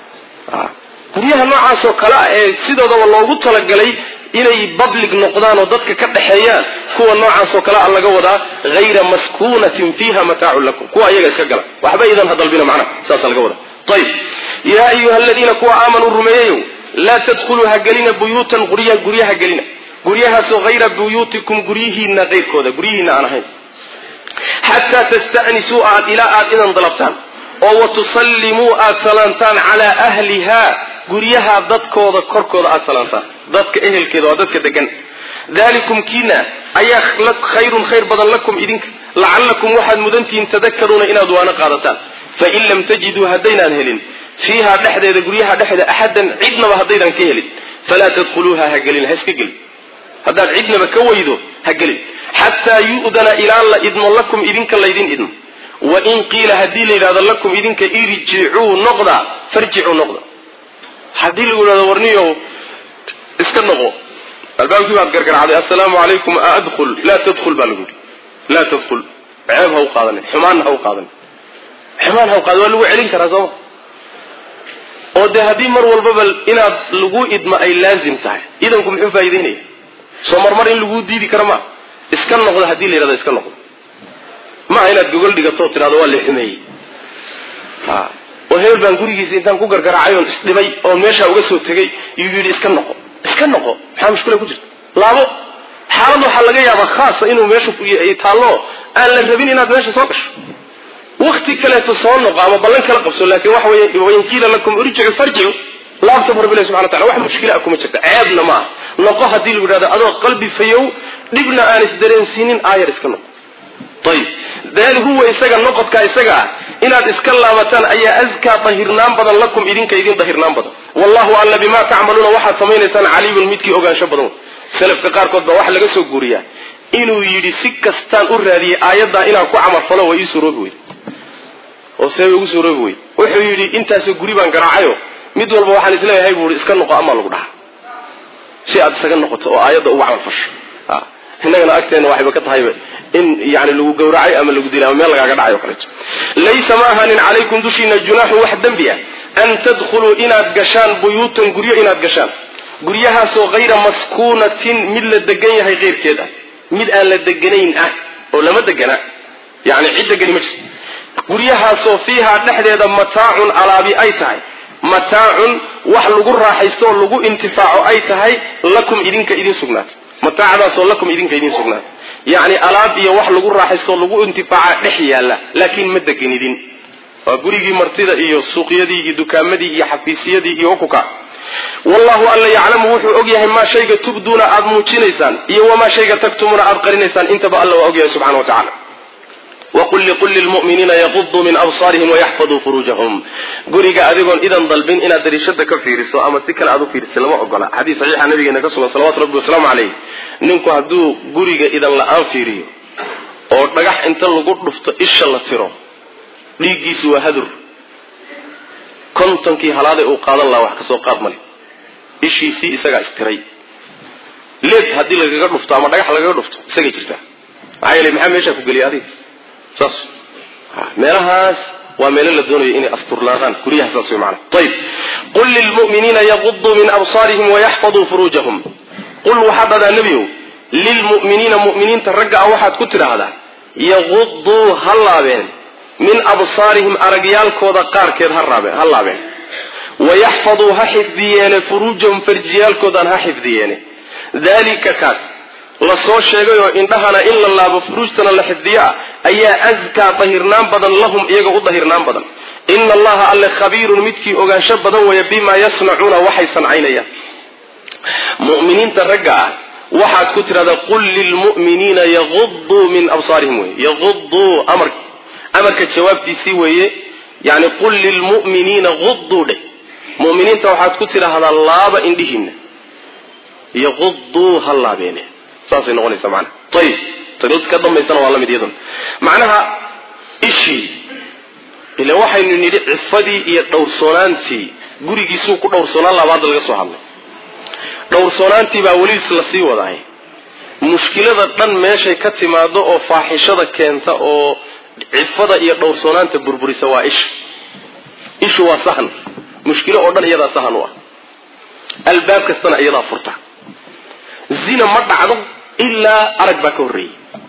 guryaha noocaas oo kala ee sidooda loogu talagalay inay public noqdaan oo dadka ka dhaxeeyaan kuwa noocaas oo kala laga wadaa ghayra maskunatin fiha mata'u lakum kuwa ayaga iska gala waxba idan hadalbina macna saas laga wadaa طيب يا ايها الذين كوا امنوا رميوا لا تدخلوا هجلنا بيوتا غريها هجلنا غريها سو غير بيوتكم غريهنا غير كودا غريهنا انا هين حتى تستأنسوا إلى إذن ضلبتان أو تصلموا سلامتان على أهلها قريها ضدك وذكرك سلامتان ضدك أهل كذا وضدك دقن ذلكم كينا أي خير بدل لكم إذنك لعلكم واحد مدنتين تذكرون إلى دوانا قادتان فإن لم تجدوا هدينا أهلين فيها دحدة قريها دحدة أحدا عدنا وهدينا كهلين فلا تدخلوها هقلين هسكقل هذا عدنا بكويدو هقلين حتى يؤذن إلى الله إذن لكم إذنك الله إذن إذن وإن قيل هديل إلى لكم إذنك إرجعوا نقضى فارجعوا نقضى هديل يقول هذا ورنيه اسكنغو الباب كيف أتقرقر عليه السلام عليكم أدخل لا تدخل بالقول لا تدخل عيبها وقاضني حمانها وقاضني ولو عليك رزوه وده هدي مر والببل إنا لقو إدما أي لازم تاعي إذا كم حفا إذيني سو مرمر إن لقو ديدي كرما اسكن نقض هدي اللي رضا اسكن نقض ما هنا تقول لك الصوت هذا هو اللي حمي وهيل بانقولي إنتان كو قرقر عيون اسلمي أو ميشا وقسو تغي يقول اسكن نقض حا مشكلة كجر لابو حالو حلقا يابا خاصة إنو ميشو يتالو أن للربين إناد ميشا صوبش وقت كلا تصونق أما بلن كلا قبسوا لكن وإن قيل لكم ارجعوا فارجعوا لا تبر بالله سبحانه وتعالى واحد مشكلة أكو مشكلة عيبنا ما نقاها دي الولادة أدوى قلبي فيو لبنا آنس درين سنين آير اسكنه طيب ذلك هو إساقا نقط كإساقا إنا تسكال لابتان أي أزكى طهرنام بدن لكم إذن كإذن طهرنام بدن والله أعلم بما تعملون واحد سمينة عليم الميتكي أغان شبدون سلف كقار قد بواحد لقسو قوريا إنو يدي سكستان أرادي آيات دا إنا كو عمر فلو وإيسو روبوي وسيبي ugu roogay wuxuu yiri intaas guri baan garaacayo mid walba waxaan isleeyahay buu iska noqo ama lagu dhax si aad isaga noqoto oo aayada ugu camal fasho innagana agteena waxayba ka tahay in yani lagu gowracay ama lagu dilay ama meel lagaaga dhacayo kaleeto laysa ma ahanin calaykum dushina junaaxun wax dembi ah an tadkhuluu inaad gashaan buyuutan guryo inaad gashaan guryahaasoo hayra maskuunatin mid la degan yahay keyrkeed ah mid aan la deganayn ah oo lama degana yani cid degani ma jirto guryahaasoo fiihaa dhexdeeda mataacun alaabi ay tahay mataacun wax lagu raaxaysto oo lagu intifaaco ay tahay lakum idinka idin sugnaatay mataacdaasoo lakum idinka idin sugnaatay yacni alaab iyo wax lagu raaxaysto oo lagu intifaaca dhex yaalla laakiin ma deganidin waa gurigii martida iyo suuqyadii iyo dukaamadii iyo xafiisyadii iyo ukuka wallahu alla yaclamu wuxuu og yahay maa shayga tubduuna aada muujinaysaan iyo wamaa shayga tagtumuuna aada qarinaysaan intaba alla waa og yahay subxana wa tacala waqul lilmu'miniina yaquduu min absaarihim wayaxfaduu furuujahum guriga adigoon idan dalbin inaad dariishada ka fiiriso ama si kale aad u fiiriso lama ogola xadiis saxiixa nabigeena ka sugan salawatu rabbi wasalaamu calayh ninku hadduu guriga idan la-aan fiiriyo oo dhagax inta lagu dhufto isha la tiro dhiiggiisu waa hadur kontonkii halaaday uu qaadan lahaa wax kasoo qaad male ishiisii isagaa istiray leed haddii lagaga dhufto ama dhagax lagaga dhufto isagay jirtaa maxaa yeelay maxaa meeshaa ku geliya adiga saas meelahaas waa meelo la doonayo inay asturnaadaan guryaha saas way macna ayib qul lilmu'miniina yaquduu min absaarihim wayaxfaduu furuujahum qul waxaad dhadaa nebiyow lilmu'miniina mu'miniinta ragga ah waxaad ku tidhaahdaa yaquduu ha laabeen min absaarihim aragyaalkooda qaarkeed ha laabeen wayaxfaduu ha xifdiyeene furuujahum farjiyaalkoodaan ha xifdiyeene dalika kaas la soo sheegay oo indhahana in la laabo furuujtana la xifdiyo ah ayaa askaa dahirnaan badan lahum iyaga u dahirnaan badan ina allaha alle khabiirun midkii ogaansho badan weeye bimaa yasnacuuna waxay sancaynayaan mu'miniinta ragga ah waxaad ku tidhahdaa qul lilmu'miniina yaquduu min absaarihim weye yaquduu amarka jawaabtiisii weeye yani qul lilmu'miniina quduu dheh mu'miniinta waxaad ku tidhaahdaa laaba indhihiina yaquduu ha laabeene saasay noqonaysa macana ayib tadad ka dambaysana waa la mid iyaduna macnaha ishii ila waxaynu nidhi cifadii iyo dhowrsoonaantii gurigiisuu ku dhowrsoonaan labaad laga soo hadlay dhowrsoonaantii baa weli la sii wadaay mushkilada dhan meeshay ka timaado oo faaxishada keenta oo cifada iyo dhowrsoonaanta burburisa waa ishu waa sahan mushkilo oo dhan iyadaa sahan u ah albaab kastana iyadaa furta zina ma dhacdo ilaa arag baa ka horreeyey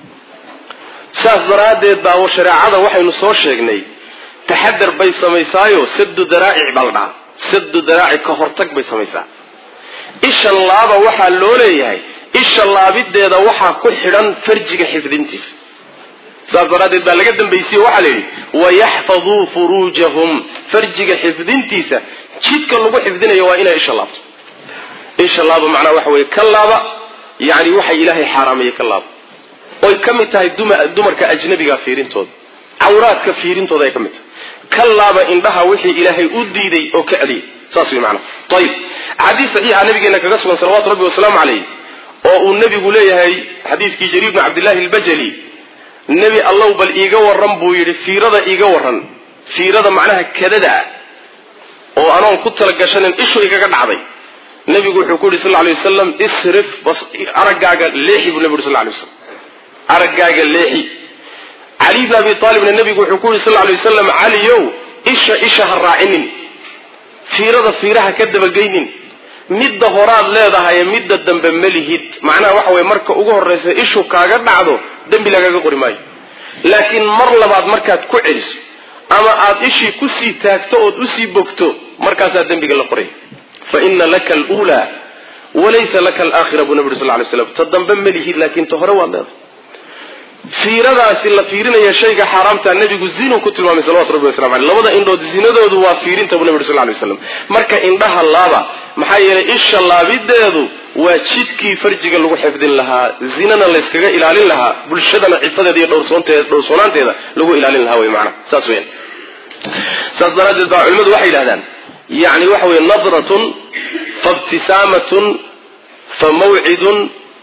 saas daraaddeed baa shareecada waxaynu soo sheegnay taxadar bay samaysaayo saddu daraa'ic baa la dhahaa saddu daraa'ic ka hortag bay samaysaa isha laaba waxaa loo leeyahay isha laabideeda waxaa ku xidhan farjiga xifdintiisa saas daraaddeed baa laga dambaysiye waxaa la yidhi wayaxfaduu furuujahum farjiga xifdintiisa jidka lagu xifdinayo waa inay isha laabto isha laaba macnaha waxa weeye ka laaba yani waxay ilaahay xaaraameeyey ka laaba oy ka mid tahay dumarka ajnabiga fiirintooda cawraadka fiirintooda ay ka mid tahay ka laaba indhaha wixii ilaahay u diiday oo ka celiyay saas way macnaha ayib xadiis saxiixa nabigeena kaga sugan salawaatu rabbi wasalaamu calayh oo uu nebigu leeyahay xadiiskii jariir bni cabdillahi albajali nebi allow bal iiga warran buu yidhi fiirada iiga warran fiirada macnaha kadada ah oo anoon ku talagashanin ishu igaga dhacday nebigu wuxuu ku yidhi sal alay wasalam isrif araggaaga leexi buu nebi yuri sal alay wasalam araggaaga leexi cali bni abi aalibna nebigu wuxuu ku yidhi sal alay wasalam caliyow isha ha raacinin fiirada fiiraha ka dabageynin midda horaad leedahay midda dambe ma lihid macnaha waxa weye marka ugu horraysa ishu kaaga dhacdo dembi lagaga qori maayo laakiin mar labaad markaad ku celiso ama aad ishii kusii taagto ood usii bogto markaasaa dembiga la qoraya fa ina laka alula walaysa laka alaakhira buu nabi uri sal lay slam ta dambe ma lihid laakiin ta hore waad leedahay fiiradaasi la fiirinaya shayga xaaraamta nebigu zinu ku tilmaamay salawatu rabbi waslamu aleyh labada indhood zinadoodu waa fiirinta buu nabi uri sal lay waslam marka indhaha laaba maxaa yeelay isha laabideedu waa jidkii farjiga lagu xifdin lahaa zinana layskaga ilaalin lahaa bulshadana cifadeeda iyo dhowrsoonaanteeda lagu ilaalin lahaa wey macana saas weyan saas daraaddeed baa culimmadu waxay yidhahdaan yani waxa weye nadratun faibtisaamatun famawcidun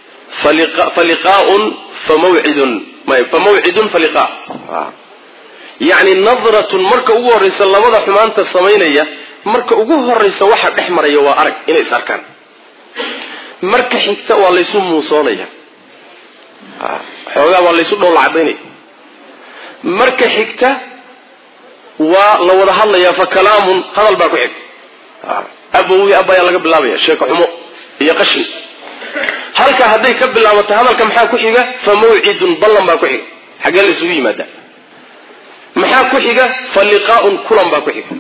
faliqaaun famawcidun faliqa yani nadratun marka ugu horraysa labada xumaanta samaynaya marka ugu horraysa waxa dhex maraya waa arag inay is arkaan marka xigta waa laysu muusoonaya xoogaa waa laysu dhowl cadaynay marka xigta waa la wada hadlayaa fa kalaamun hadal baa ku xig abawi abaya laga bilaabaya sheeko xumo iyo qashin halka haday ka bilaabato hadalka maxaa ku xiga fa maw'idun ballan baa ku xiga xagee la isugu yimaada maxaa ku xiga fa liqaa'un kulan baa ku xiga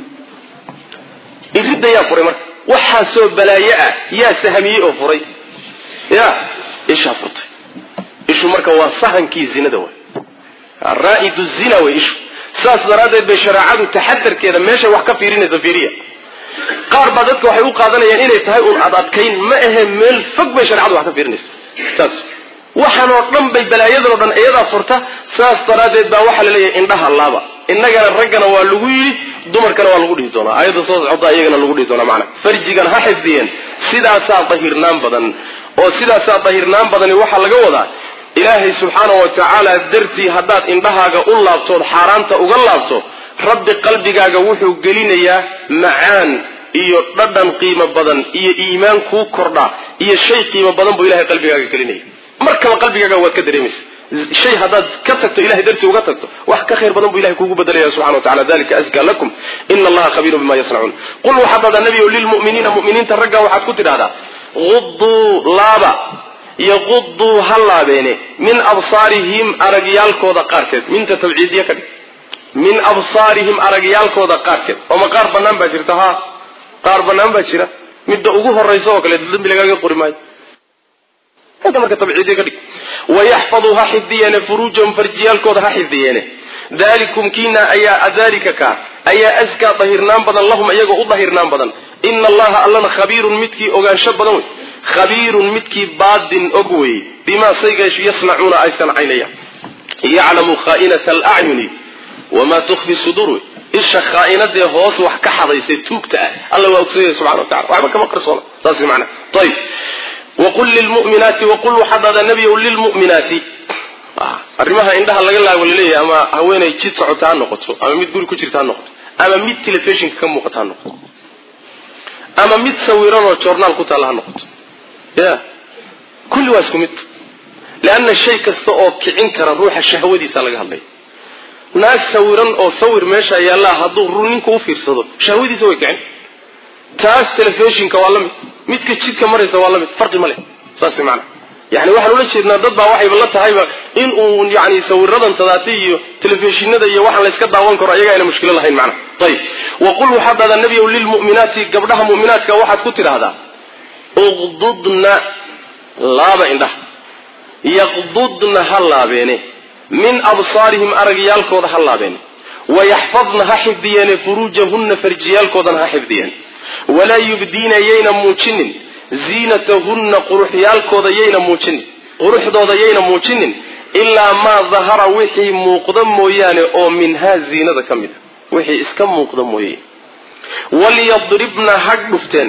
irida yaa furay marka waxa soo balaayo ah yaa sahamiyay oo furay ya isha furtay ishu marka waa sahankii zinada way raa'idu zina way ishu saas daraadeed bay shariicadu taxadarkeeda meesha wax ka fiirinayso fiiriya qaar ba dadka waxay u qaadanayaan inay tahay uu adadkayn ma aha meel fog bay shariicadu wax ka fiirinayso taas waxaan oo dhan bay balaayada oo dhan iyada furta saas daraadeed baa waxa la leeyahay indhaha laaba innagana ragana waa lagu yiri dumarkana waa lagu dhihi doonaa ayada soo socda iyagana lagu dhihi doonaa macna farjigan ha xifdiyeen sidaas tahirnaan badan oo sidaas tahirnaan badan waxa laga wadaa ilaahay subhanahu wa ta'ala darti hadaad indhahaaga u laabto xaraanta uga laabto rabbi qalbigaaga wuxuu gelinayaa macaan iyo dhadhan qiimo badan iyo iimaan ku kordha iyo shay qiimo badan buu ilaahay qalbigaaga gelinaya markaba qalbigaaga waad ka dareemaysaa shay hadaad ka tagto ilaahay darti uga tagto wax ka khayr badan buu ilaahay kugu badalaya subhanahu wa ta'ala dalika azka lakum inna allaha khabirun bima yasna'un qul wa habada nabiyyu lil mu'minina mu'mininta ragga waxaad ku tidhaahdaa ghuddu laba يغضوا هلا بينه من أبصارهم أرجيال كودا قاركت من تتوعيدية كده من أبصارهم أرجيال كودا قاركت وما قارب نام بشرتها قارب نام بشرة من دعوه الرئيس وكله دلهم بلغاية قرماي هذا مركب تبعيدية كده ويحفظوها حفظيانه فروجهم فرجيال كودا حفظيانه ذلكم كينا أيا أذارك كا أيا أزكى طهير نام بدن اللهم أيا أطهر نام بدن إن الله ألنا خبير متكي أغان شب بدن خبير متكي باد أقوي بما سيغيش يصنعون أيسان عينيا يعلم خائنة الأعين وما تخفي الصدور إيش خائنة دي هوس وحكا حضيسي توكتا الله وأكسيه سبحانه وتعالى وعما كما قرصونا تاسي معنا طيب وقل للمؤمنات وقل حضر النبي للمؤمنات arrimaha indhaha laga laawaleeyay ama haweenay jid socotaan noqoto ama mid guri ku jirtaan noqoto ama mid television ka muuqataan noqoto ama mid sawiran oo journal ku taala noqoto ya kulli waa isku mid laana shay kasta oo kicin kara ruuxa shahwadiisa laga hadlay naag sawiran oo sawir meesha yaala haduu runinku u fiirsado shahwadiisa way kicin taas television ka wala mid ka jidka maraysa wala mid farqi ma leh saas macna يعني واحد ولا شيء ندب واحد بالله تهيبة إن يعني سويردا تذاتي تلفزيون ده يواحد لا يسكت دعوان كرأيها إلى مشكلة الله هين معنا طيب وقل وحب هذا النبي للمؤمنات قبلها مؤمنات كواحد كتير هذا اغضضنا لا بينه يغضضن هلا بينه من أبصارهم أرجيال كود هلا بينه ويحفظنها حفظيان فروجهن فرجيال كودها حفظيان ولا يبدين يين موجنين زينتهن قرحيال كوديين موجن قرح دوديين موجن إلا ما ظهر وحي مقدم مويان أو منها زينة كمدة وحي اسكم مقدم مويان وليضربنا حق دفتين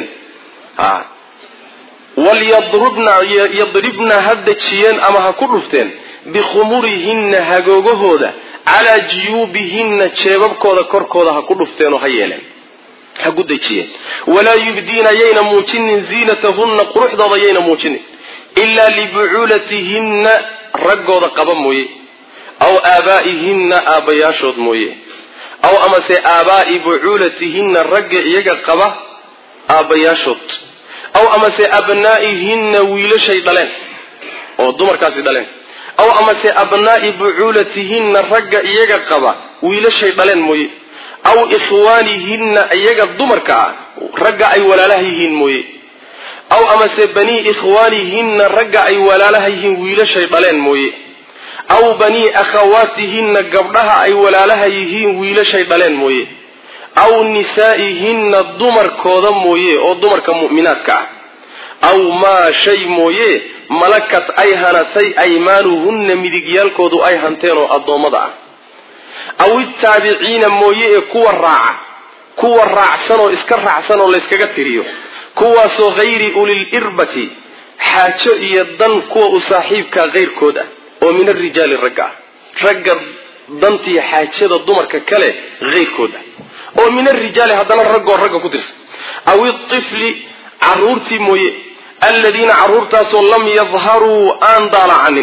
وليضربنا هدك شيئا أما هكو دفتين بخمورهن هجوجهودا على جيوبهن شباب كودا كركودا هكو دفتين وهيلين حقوديين ولا يبدين يين موجن زينتهن قروح ضيين موجن إلا لبعولتهن رجود قبم موي أو آبائهن آبياشود موي أو أمس آباء بعولتهن رجع يجا قبه آبياشود أو أمس أبنائهن ويل شيء دلين أو دمر كاسي دلين أو أمس أبناء بعولتهن رجع يجا قبه ويل شيء دلين موي أو إخوانهن أيجا الضمركا رجع أي ولا لهيهن موي أو أمس بني إخوانهن رجع أي ولا لهيهن ويلا شيطان موي أو بني أخواتهن قبلها أي ولا لهيهن ويلا شيطان موي أو نسائهن الضمر كودا موي أو ضمر كمؤمنات كا أو ما شيء موي ملكت أيهنتي أيمانهن مدقيال كودو أيهنتينو الضمضة أو التابعين مويه كوا الراع سنو اسكر راع سنو لسكا تريو كوا سو غير أولي الإربة حاجة يدن كوا صاحبك غير كودا ومن الرجال الرقع رقع دنتي حاجة الضمر ككله غير كودا ومن الرجال هذا الرقع كدرس أو الطفل عرورتي مويه الذين عرورتاسو لم يظهروا أن ضال عنن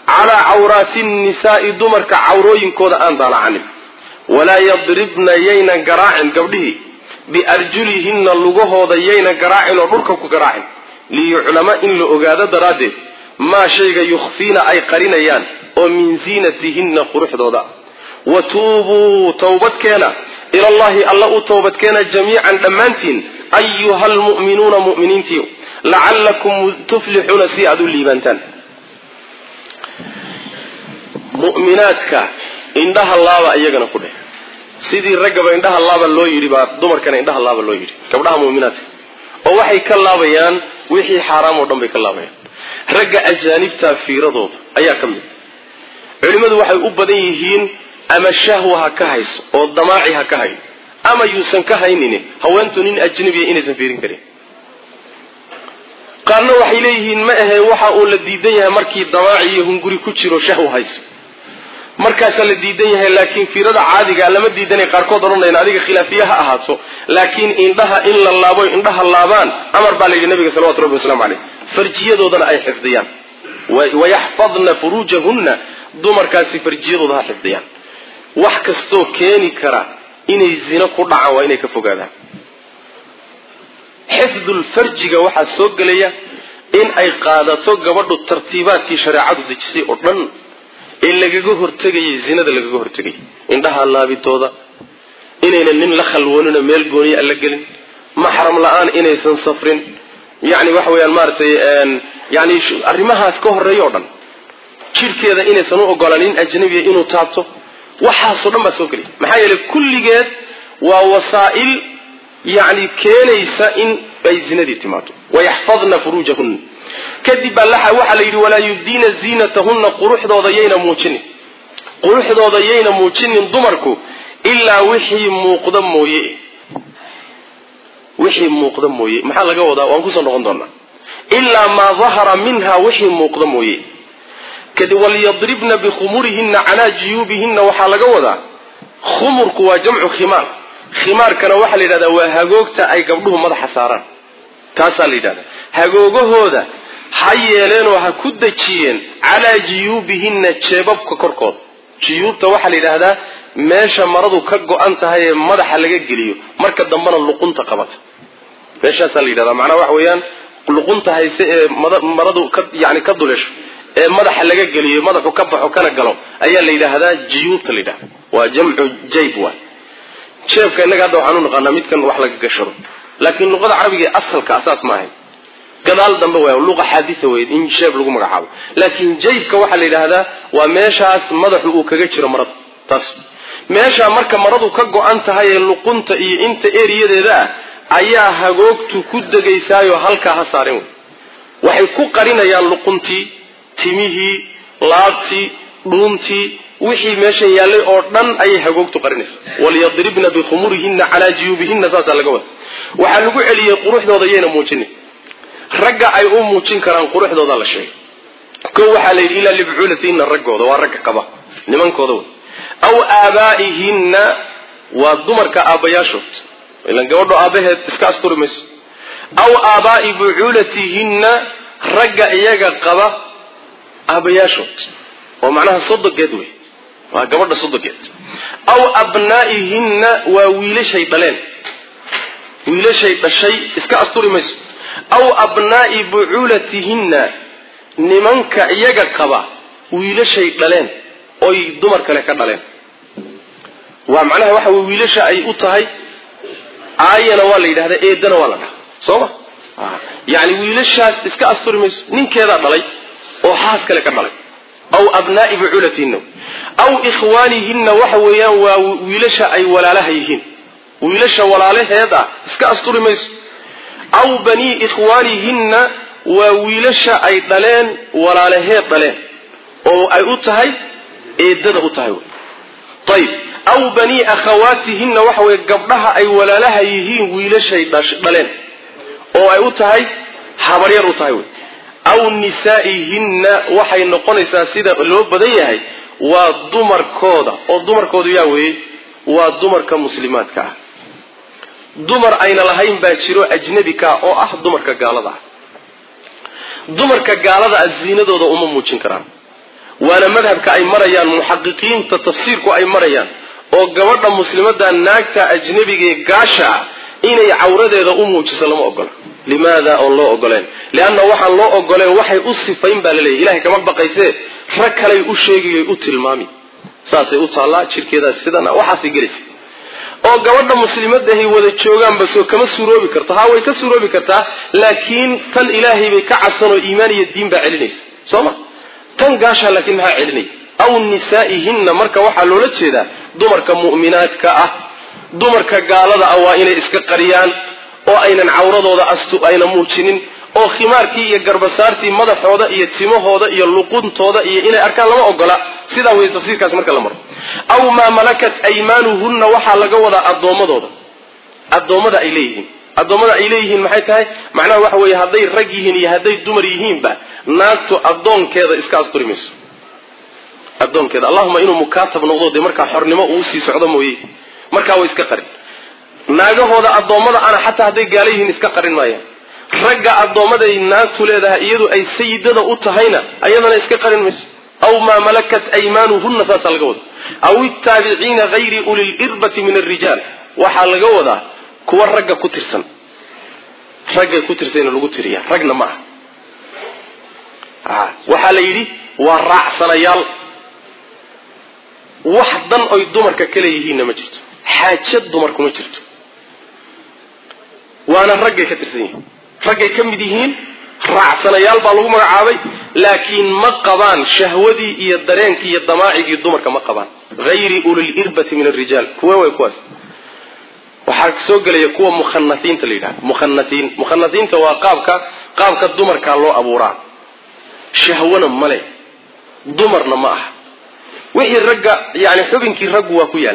calaa cawraati nnisaa'i dumarka cawrooyinkooda aan daalacanin walaa yadribna yaynan garaacin gabdhihii biarjulihinna lugahooda yaynan garaacin oo dhulka ku garaacin liyuclama in la ogaado daraaddeed maa shayga yukhfiina ay qarinayaan oo min ziinatihinna quruxdooda wa tuubuu towbadkeena ilallahi alla u towbadkeena jamiican dhammaantiin ayuha almu'minuuna mu'miniintiiyo lacallakum tuflixuuna si aad u liibaantaan mu'minaadka indhaha laaba iyagana ku dheh sidii raggaba indhaha laaba loo yidhi baa dumarkana indhaha laaba loo yidhi gabdhaha mu'minaadka oo waxay ka laabayaan wixii xaaraam oo dhan bay ka laabayaan ragga ajaanibta fiiradooda ayaa ka mid culimmadu waxay u badan yihiin ama shahwa ha ka hayso oo damaaci ha ka hayo ama yuusan ka haynin haweentu nin ajnabiya inaysan fiirin karin qaarna waxay leeyihiin ma ahe waxa uu la diidan yahay markii damaaci iyo hunguri ku jiro shahwa hayso markaasaa la diidan yahay laakiin fiirada caadiga lama diidanay qaarkood odhanayna adiga khilaafiye ha ahaato laakiin indhaha in la laabo indhaha laabaan amar baa la yidhi nabiga salawatu rabbi wasalaamu caleyh farjiyadoodana ay xifdiyaan wayaxfadna furuujahunna dumarkaasi farjiyadooda ha xifdiyaan wax kastoo keeni kara inay zino ku dhacaan waa inay ka fogaadaan xifdul farjiga waxaa soo gelaya in ay qaadato gabadhu tartiibaadkii shareecadu dejisay oo dhan ee lagaga hortegayay zinada lagaga hortegayay indhaha laabitooda inaynan nin la khalwoonina meel gooniya alla gelin maxram la-aan inaysan safrin yani waxa weeyaan maaragtay yani arrimahaas ka horreeya o dhan jidhkeeda inaysan u ogolaanin ajnabiya inuu taabto waxaasoo dhan baa soo gelaya maxaa yeelay kulligeed waa wasaa'il yani keenaysa in ay zinadii timaado wayaxfadna furuujahunna kadib baa waxaa la yidhi walaa yubdiina ziinatahunna quruxdooda yayna muujinin dumarku ilaa wixii muuqda mooye maxaa laga wadaa waan kusoo noqon doonaa ilaa maa dahara minha wixii muuqda mooye kadib walyadribna bikhumurihinna calaa juyuubihinna waxaa laga wadaa khumurku waa jamcu khimaarkana waxaa la yidhahdaa waa hagoogta ay gabdhuhu madaxa saaraan taasaa la yidhahdaa hagoogahooda ha yeeleenoo ha ku dejiyeen calaa juyuubihinna jeebabka korkooda juyuubta waxaa la yidhaahdaa meesha maradu ka go-an tahay ee madaxa laga geliyo marka dambena luqunta qabata meeshaasaa la yidhahdaa macnaha waxa weeyaan luqunta hayse ee maradu ka duleesho ee madaxa laga geliyo madaxu ka baxo kana galo ayaa la yidhaahdaa juyuubta la yidhahda waa jamcu jayb waay jeebka innaga hadda waxaan u naqaanaa midkan wax laga gashado laakiin luqada carabiga asalka asaas ma ahayn gadaal dambe waa luqa xaadisa weyd in jeeb lagu magacaabo laakiin jaybka waxaa la yidhaahdaa waa meeshaas madaxu uu kaga jiro marada taas meeshaa marka maradu ka go-an tahay ee luqunta iyo inta eriyadeeda ah ayaa hagoogtu ku degaysaayoo halkaa ha saaren wey waxay ku qarinayaan luquntii timihii laabtii dhuuntii wixii meeshan yaallay oo dhan ayay hagoogtu qarinaysaa walyadribna bikhumurihinna calaa juyuubihinna saasaa laga wada waxaa lagu celiyey quruxdooda yayna muujinin ragga ay u muujin karaan quruxdooda la sheegay ko waxaa la yidhi ilaa libcuulatihinna raggooda waa ragga qaba nimankooda wey aw aabaa'ihinna waa dumarka aabbayaashood ilan gabadho aabbaheed iska asturi mayso aw aabaa'i bucuulatihinna ragga iyaga qaba aabbayaashood oo macnaha sodogeed wey waa gabadha sodogeed aw abnaa'ihinna waa wiilashay dhashay iska asturi mayso aw abnaa'i bucuulatihinna nimanka iyaga qaba wiilashay dhaleen oy dumar kale ka dhaleen waa macnaha waxa wey wiilasha ay u tahay aayana waa la yidhahdaa eedana waa la dhaha sooma yani wiilashaas iska asturi mayso ninkeedaa dhalay oo xaas kale ka dhalay aw abnaa'i bucuulatihinna aw ikhwaanihinna waxa weeyaan waa wiilasha ay walaalaha yihiin wiilasha walaalaheeda iska asturi mayso aw banii ikhwaanihinna waa wiilasha ay dhaleen walaalaheed dhaleen oo ay u tahay eedada u tahay ayib aw banii akhawaatihinna waxa weye gabdhaha ay walaalaha yihiin wiilashay dhaleen oo ay u tahay habaryar u tahay aw nisaa'ihinna waxay noqonaysaa sida loo badan yahay waa dumarkooda oo dumarkoodu yaa weeye waa dumarka muslimaadka ah dumar ayna lahayn baa jiro ajnabi ka oo ah dumarka gaalada ah dumarka gaalada ah ziinadooda uma muujin karaan waana madhabka ay marayaan muxaqiqiinta tafsiirku ay marayaan oo gabadha muslimada naagta ajnabiga gaasha inay cawradeeda u muujiso lama ogola limaada oo loo ogoleen lianna waxaan loo ogoleen waxay u sifayn baa leeyahay ilaahay kama baqaysee rag kale u sheegayay u tilmaami saasay u taala jirkeeda sidana waxaasi gelisay oo gabadha muslimada ay wada joogaan basoo kama suuroobi karto way ka suuroobi kartaa laakiin tan ilaahay bay ka cabsan oo iimaan iyo diin baa celinaysa sooma tan gaasha laakiin maxaa celinay aw nisaa'ihinna marka waxaa loola jeedaa dumarka mu'minaadka ah dumarka gaalada ah waa inay iska qariyaan oo aynan cawradooda ayna muujinin oo khimaarkii iyo garbasaartii madaxooda iyo timahooda iyo luquntooda iyo inay arkaan lama ogola sidaa way tafsiirkaas marka la maro aw maa malakat aymaanuhunna waxaa laga wadaa addoommada ay leeyihiin maxay tahay macnaha waxa weeye hadday rag yihiin iyo hadday dumar yihiinba naagtu addoonkeeda iska asturi mayso addoonkeeda allahuma inuu mukaatab noqdo dee markaa xornimo uu sii socdo mooye markaa way iska qarin naagahooda addoommada ana xataa hadday gaala yihiin iska qarin maayaan ragga addoommaday naagtu leedahay iyadu ay sayidada u tahayna ayadana iska qarin mayso aw maa malakat aymaanuhunna saasaa laga wada aw ittaabiciina hayri ulilirbati min alrijaal waxaa laga wadaa kuwa ragga ku tirsan raggay ku tirsayna lagu tiriya ragna ma aha waxaa la yidhi waa raacsanayaal wax dan oy dumarka kale yihiinna ma jirto xaajad dumarku ma jirto waana raggay ka tirsan yihiin raggay ka mid yihiin raacsanayaal baa lagu magacaabay laakiin ma qabaan shahwadii iyo dareenkii iyo damaacigii dumarka ma qabaan hayri ulilirbati min alrijaal kuwa way kuwaas waxaa soo gelaya kuwa mukhanathiinta la yidhaha mukhanathiinta waa qaabka dumarkaa loo abuuraa shahwana male dumarna ma aha wixii ragga yani xubinkii raggu waa ku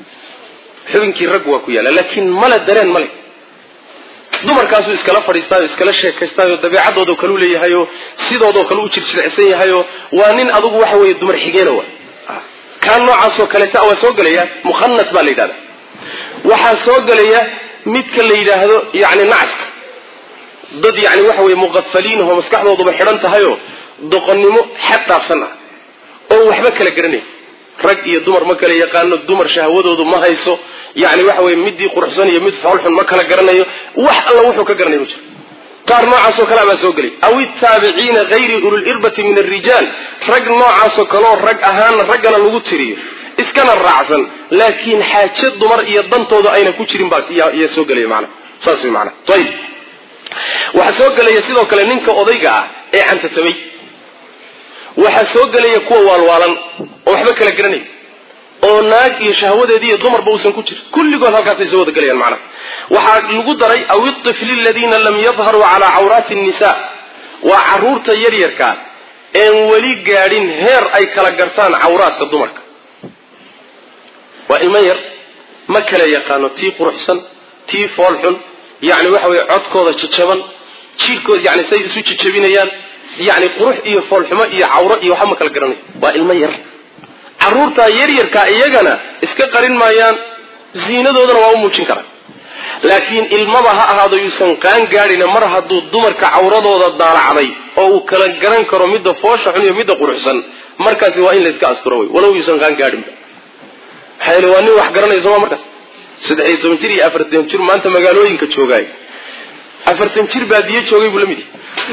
yaala laakiin male dareen male dumarkaasuu iskala fadhiistaayo iskala sheekaystaayo dabeecadoodo kale u leeyahayoo sidoodoo kale u jirjircsan yahayoo waa nin adugu waxa weeye dumar xigeena wa kaan noocaasoo kaleeta waa soo gelaya mukhanat baa la yidhahda waxaa soo gelaya midka la yidhaahdo yani nacaska dad yani waxa weye muqafaliinahoo maskaxdooduba xidhan tahayoo doqonnimo xad dhaafsan ah oo waxba kala garanay rag iyo dumar ma kala yaqaano dumar shahwadoodu ma hayso yani waxa weye midii quruxsan iyo mid foolxun ma kala garanayo wax alla wuxuu ka garanayo ma jiro qaar noocaasoo kale baa soo gelay aw ittaabiciina hayri ulilirbati min alrijaal rag noocaasoo kaleo rag ahaana raggana lagu tiriyo iskana raacsan laakiin xaaja dumar iyo dantooda ayna ku jirin baa soo gelaya macna saas way macna ayib waxaa soo gelaya sidoo kale ninka odayga ah ee cantasamay waxaa soo gelaya kuwa waalwaalan oo waxba kala garanay oo naag iyo shahwadeedii iyo dumarba uusan ku jirin kulligood halkaasay soo wada gelayaan macna waxaa lagu daray aw itifli aladiina lam yadharuu calaa cawraati nisa waa caruurta yaryarkaa een weli gaadhin heer ay kala gartaan cawraadka dumarka waa ilmo yar ma kala yaqaano tii quruxsan tii foolxun yani waxa weye codkooda jajaban jirkooda yani say isu jajabinayaan yani qurux iyo foolxumo iyo cawro iyo waxba ma kala garanayo waa ilmo yar caruurtaa yaryarkaa iyagana iska qarin maayaan ziinadoodana waa u muujin karaan laakiin ilmaba ha ahaado yuusan qaan gaadhina mar hadduu dumarka cawradooda daalacday oo uu kala garan karo midda foosha xun iyo midda quruxsan markaasi waa in la iska asturo wey walow yuusan qaan gaadhinba maxaa yeele waa nin wax garanaya sooma markaas 13 jir iyo 40 jir maanta magaalooyinka joogaay 40 jir baadiye joogay buu la mid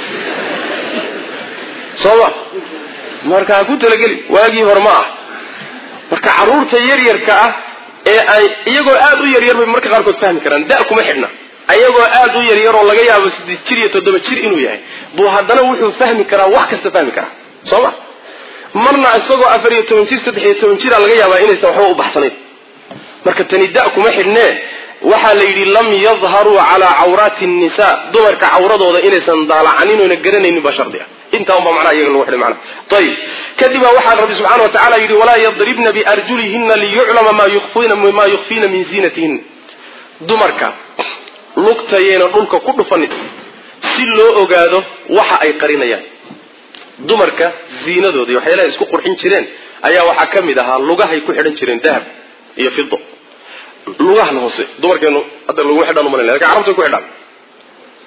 sooma marka ku talageli waagii hore ma ah marka caruurta yaryarka ah ee ay iyagoo aad u yaryar bay marka qaar kood fahmi karaan daa kuma xidhna ayagoo aad u yaryar oo laga yaabo 8 jir iyo 7 jir inuu yahay buu haddana wuxuu fahmi karaa wax kasta fahmi karaa sooma marna isagoo 14 jir 13 jir laga yaabaa inaysan waxba u baxsanayn marka tani daa kuma xidhnee waxaa la yidhi lam yadharuu calaa cawraati nnisaa dumarka cawradooda inaysan daalacanin oyna garanaynin baa shardi ah intaa unbaa macnaha iyaga lagu xidhay macnaha ayib kadib baa waxaa rabbi subxana wa tacala yidhi walaa yadribna biarjulihinna liyuclama maa yukfiina min ziinatihinna dumarka lugtayayna dhulka ku dhufanin si loo ogaado waxa ay qarinayaan dumarka ziinadooda iyo waxyaalaha isku qurxin jireen ayaa waxaa ka mid ahaa lugahay ku xidhan jireen dahab iyo fido lugahan hoose dumarkeenu hadda lagu xidhan uma leeyahay carabta ku xidhan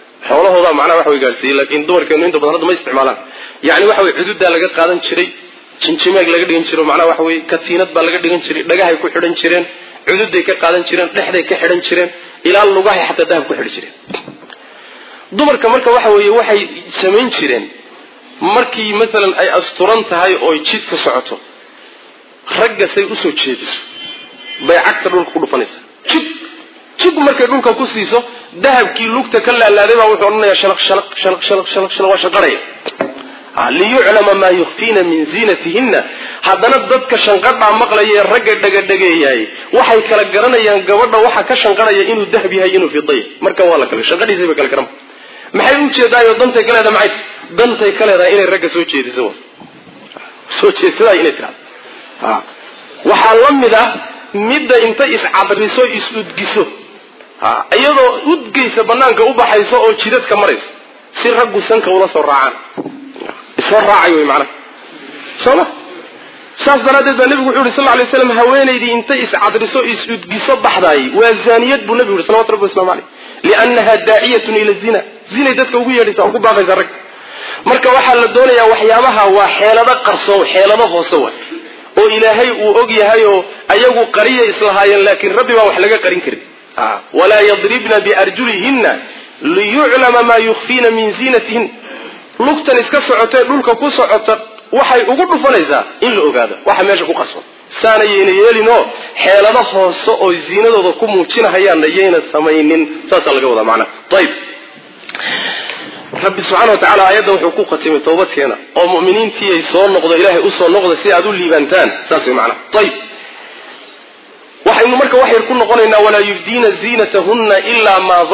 xoolahooda macnaha wax way gaarsiiyay laakiin dumarkeenu inta badan hadda ma isticmaalaan yaani waxa way xuduudda laga qaadan jiray jinjimeeg laga dhigan jiro macnaha waxa weeye katiinad baa laga dhigan jiray dhagahay ku xidhan jireen cududay ka qaadan jireen dhexday ka xidhan jireen ilaa lugahay xataa dahab ku xidhan jireen dumarka marka waxa weeye waxay samayn jireen markii maalan ay asturan tahay oo jidka socoto ragga say u soo jeediso bay cagta dhulka ku dhufanaysaa jid markay dhulka ku siiso dahabkii lugta ka laalaaday baa wuxuu odhanayaa shalaq shalaq shalaq shalaq shalaq shalaq waa shanqaraya liyuclama maa yukhfiina min ziinatihinna haddana dadka shanqadhaa maqlaya ee ragga dhagadhageeyaay waxay kala garanayaan gabadha waxa ka shanqaraya inuu dahab yahay inuu fiday marka waa la kale shanqadhiisay bay kala garan maxay u jeedaayo dantay ka leedahay maxay dantay ka leedahay inay ragga soo jeediso soo jeedsaday inay tiraado waxaa la mid ah midda inta iscadriso isudgiso iyadoo udgeysa banaanka u baxayso oo jidadka maraysa si raggu sanka ula soo raacaan isoo raacayo way macnaha soma saas daraadeed baa nabigu wuxuu yidhi sal alay slam haweenaydii intay iscadriso isudgiso baxdaay waa zaaniyad buu nabigu yidhi salawatu rabbi waslamu caleyh liannaha daaciyatun ila zina zinay dadka ugu yeedhaysa ugu baaqaysa rag marka waxaa la doonayaa waxyaabaha waa xeelado qarsoon xeelado hoose wa oo ilaahay uu og yahay oo ayagu qariya islahaayeen laakiin rabbi baa wax laga qarin karin walaa yadribna biarjulihinna liyuclama maa yukhfiina min ziinatihin lugtan iska socotee dhulka ku socota waxay ugu dhufanaysaa in la ogaado waxa meesha ku qarsoon saana yayna yeelinoo xeelado hoose oo ziinadooda ku muujinahayaanna yayna samaynin saasaa laga wadaa macnaha ayib rabbi subxaana wa tacala aayadda wuxuu ku khatimay toobadkeena oo mu'miniintii ay soo noqdo ilaahay u soo noqda si aad u liibantaan saas way macnaha ayib waxaynu marka waxyar ku noqonaynaa walaa yubdiina ziinatahunna ilaa maa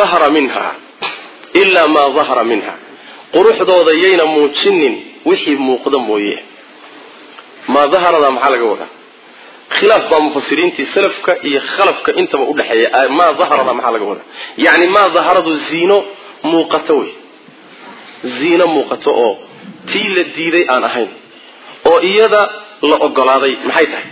dahara minha quruxdooda yayna muujinin wixii muuqda mooye maa daharada maxaa laga wadaa khilaaf baa mufasiriintii salafka iyo khalafka intaba udhexeeya maa daharada maxaa laga wadaa yacni maa daharadu ziino muuqato wey ziino muuqato oo tii la diiday aan ahayn oo iyada la ogolaaday maxay tahay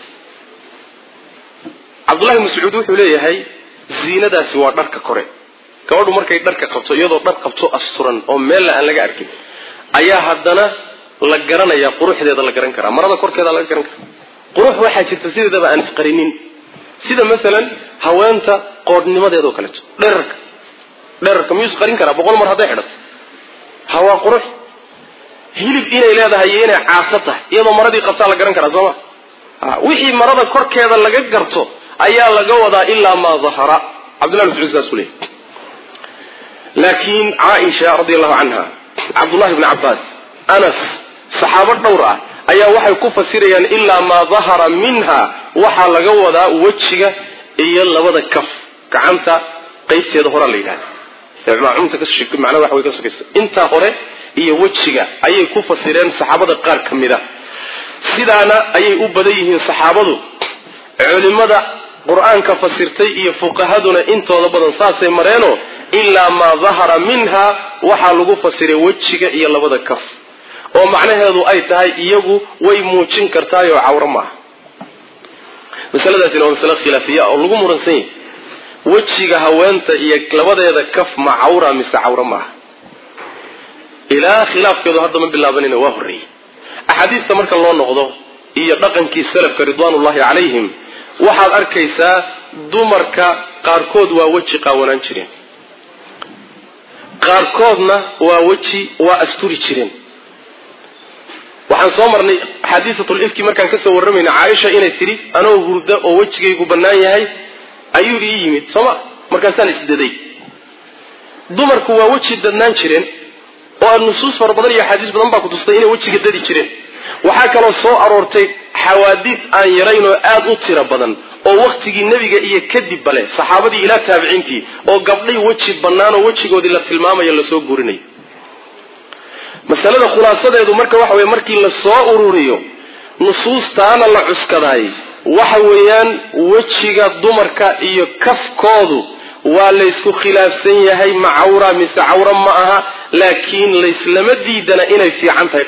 cabdullahi mascuud wuxuu leeyahay ziinadaasi waa dharka kore gabadhu markay dharka qabto iyadoo dhar qabto asturan oo meella aan laga arkin ayaa haddana la garanayaa quruxdeeda la garan karaa marada korkeeda laga garan karaa qurux waxaa jirta sideedaba aan isqarinin sida maalan haweenta qoodhnimadeedoo kaleeto dherarka miyuu isqarin karaa 100 mar hadday xidhato hawaa qurux hilib inay leedahay iyo inay caato tahay iyadoo maradii qabtaa la garan karaa sooma wixii marada korkeeda laga garto ayaa laga wadaa ilaa maa dahara cabdullahi mascuud saas u leeyahay laakiin caaisha radiallahu canha cabdullahi bni cabbaas anas saxaabo dhowr ah ayaa waxay ku fasirayaan ilaa maa dahara minha waxaa laga wadaa wejiga iyo labada kaf gacanta qaybteeda horaa la yidhahda macnaa waxa way ka sokaysa intaa hore iyo wejiga ayay ku fasireen saxaabada qaar ka mid a sidaana ayay u badan yihiin saxaabadu culimada qur-aanka fasirtay iyo fuqahaduna intooda badan saasay mareenoo ilaa maa dahara minha waxaa lagu fasiray wejiga iyo labada kaf oo macnaheedu ay tahay iyagu way muujin kartaayoo cawro maaha masaladaasina waa masale khilaafiya oo lagu muransan yahay wejiga haweenta iyo labadeeda kaf ma cawra mise cawro maaha ilaa khilaafkeedu hadda ma bilaabanina waa horreeyey axaadiista marka loo noqdo iyo dhaqankii salafka ridwaanullahi calayhim waxaad arkaysaa dumarka qaarkood waa weji qaawanaan jireen qaarkoodna waa asturi jireen waxaan soo marnay xadiisatul ifki markaan kasoo warramayna caaisha inay tidhi anoo hurda oo wejigaygu bannaan yahay ayuu ii yimid sooma markaasaan isdaday dumarku waa weji dadnaan jireen oo nusuus fara badan iyo axaadiis badan baa ku tustay inay wejiga dadi jireen waxaa kaloo soo aroortay xawaadiis aan yarayn oo aad u tiro badan oo waktigii nebiga iyo kadib bale saxaabadii ilaa taabiciintii oo gabdhay weji bannaan oo wejigoodii la tilmaamayo lasoo guurinayo masalada khulaasadeedu marka waxa weye markii la soo ururiyo nusuustaana la cuskadaay waxa weeyaan wejiga dumarka iyo kafkoodu waa laysku khilaafsan yahay ma cawra mise cawra ma aha laakiin layslama diidana inay fiican tahay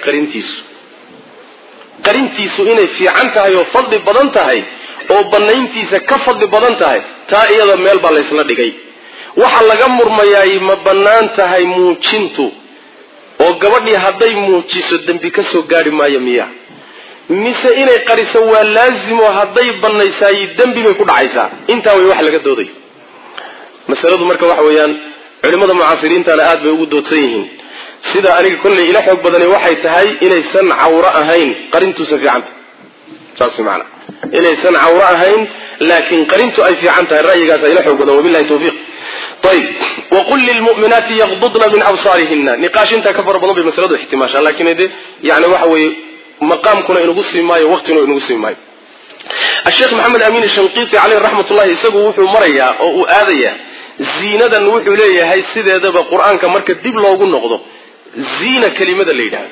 qarintiisu inay fiican tahay oo fadli badan tahay oo bannayntiisa ka fadli badan tahay taa iyada meel baa laysla dhigay waxa laga murmayaay ma bannaan tahay muujintu oo gabadhii hadday muujiso dembi ka soo gaari maayo miya mise inay qariso waa laazimo hadday banaysaay dambi bay ku dhacaysaa intaa way wax laga dooday masaladu marka waxa weeyaan culimada mucaasiriintana aad bay ugu doodsan yihiin sida aniga kulli ila xoog badan waxay tahay inaysan cawra ahayn qarintu safiicanta saas macna inaysan cawra ahayn laakiin qarintu ay fiican tahay ra'yigaas ila xoog badan wabillahi tawfiiq طيب وقل للمؤمنات يغضضن من أبصارهن نقاش انت كفر بضم بمسألة احتماشا لكن يعني وحوي مقام كنا نقصي ماي وقتنا نقصي ماي الشيخ محمد أمين الشنقيطي عليه رحمة الله يسقوا وحو مريا أو آذية زينة وحو ليه هاي السيدة هذا بالقرآن كمركز ديب لوغو النقضة زينة كلمة اللي يدعي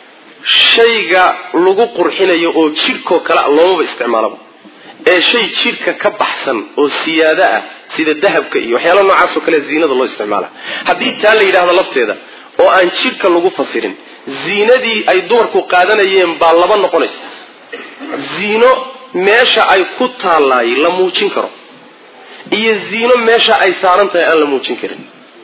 شيء لوغو قرحنا يو شركو كلا الله ما باستعماله شيء شركة كبحسن أو سيادة سيدة الذهب كي وحيالا نوعاسو كلا زينة الله استعمالها هذه التالي إلى هذا اللفظ هذا وأن شركة لوغو فصيرين زينة دي أي دوركو قادنا يم باللبان نقونيس زينة ماشا أي كتها الله لموچين كرو إيه زينة ماشا أي سارن تيان لموچين كرين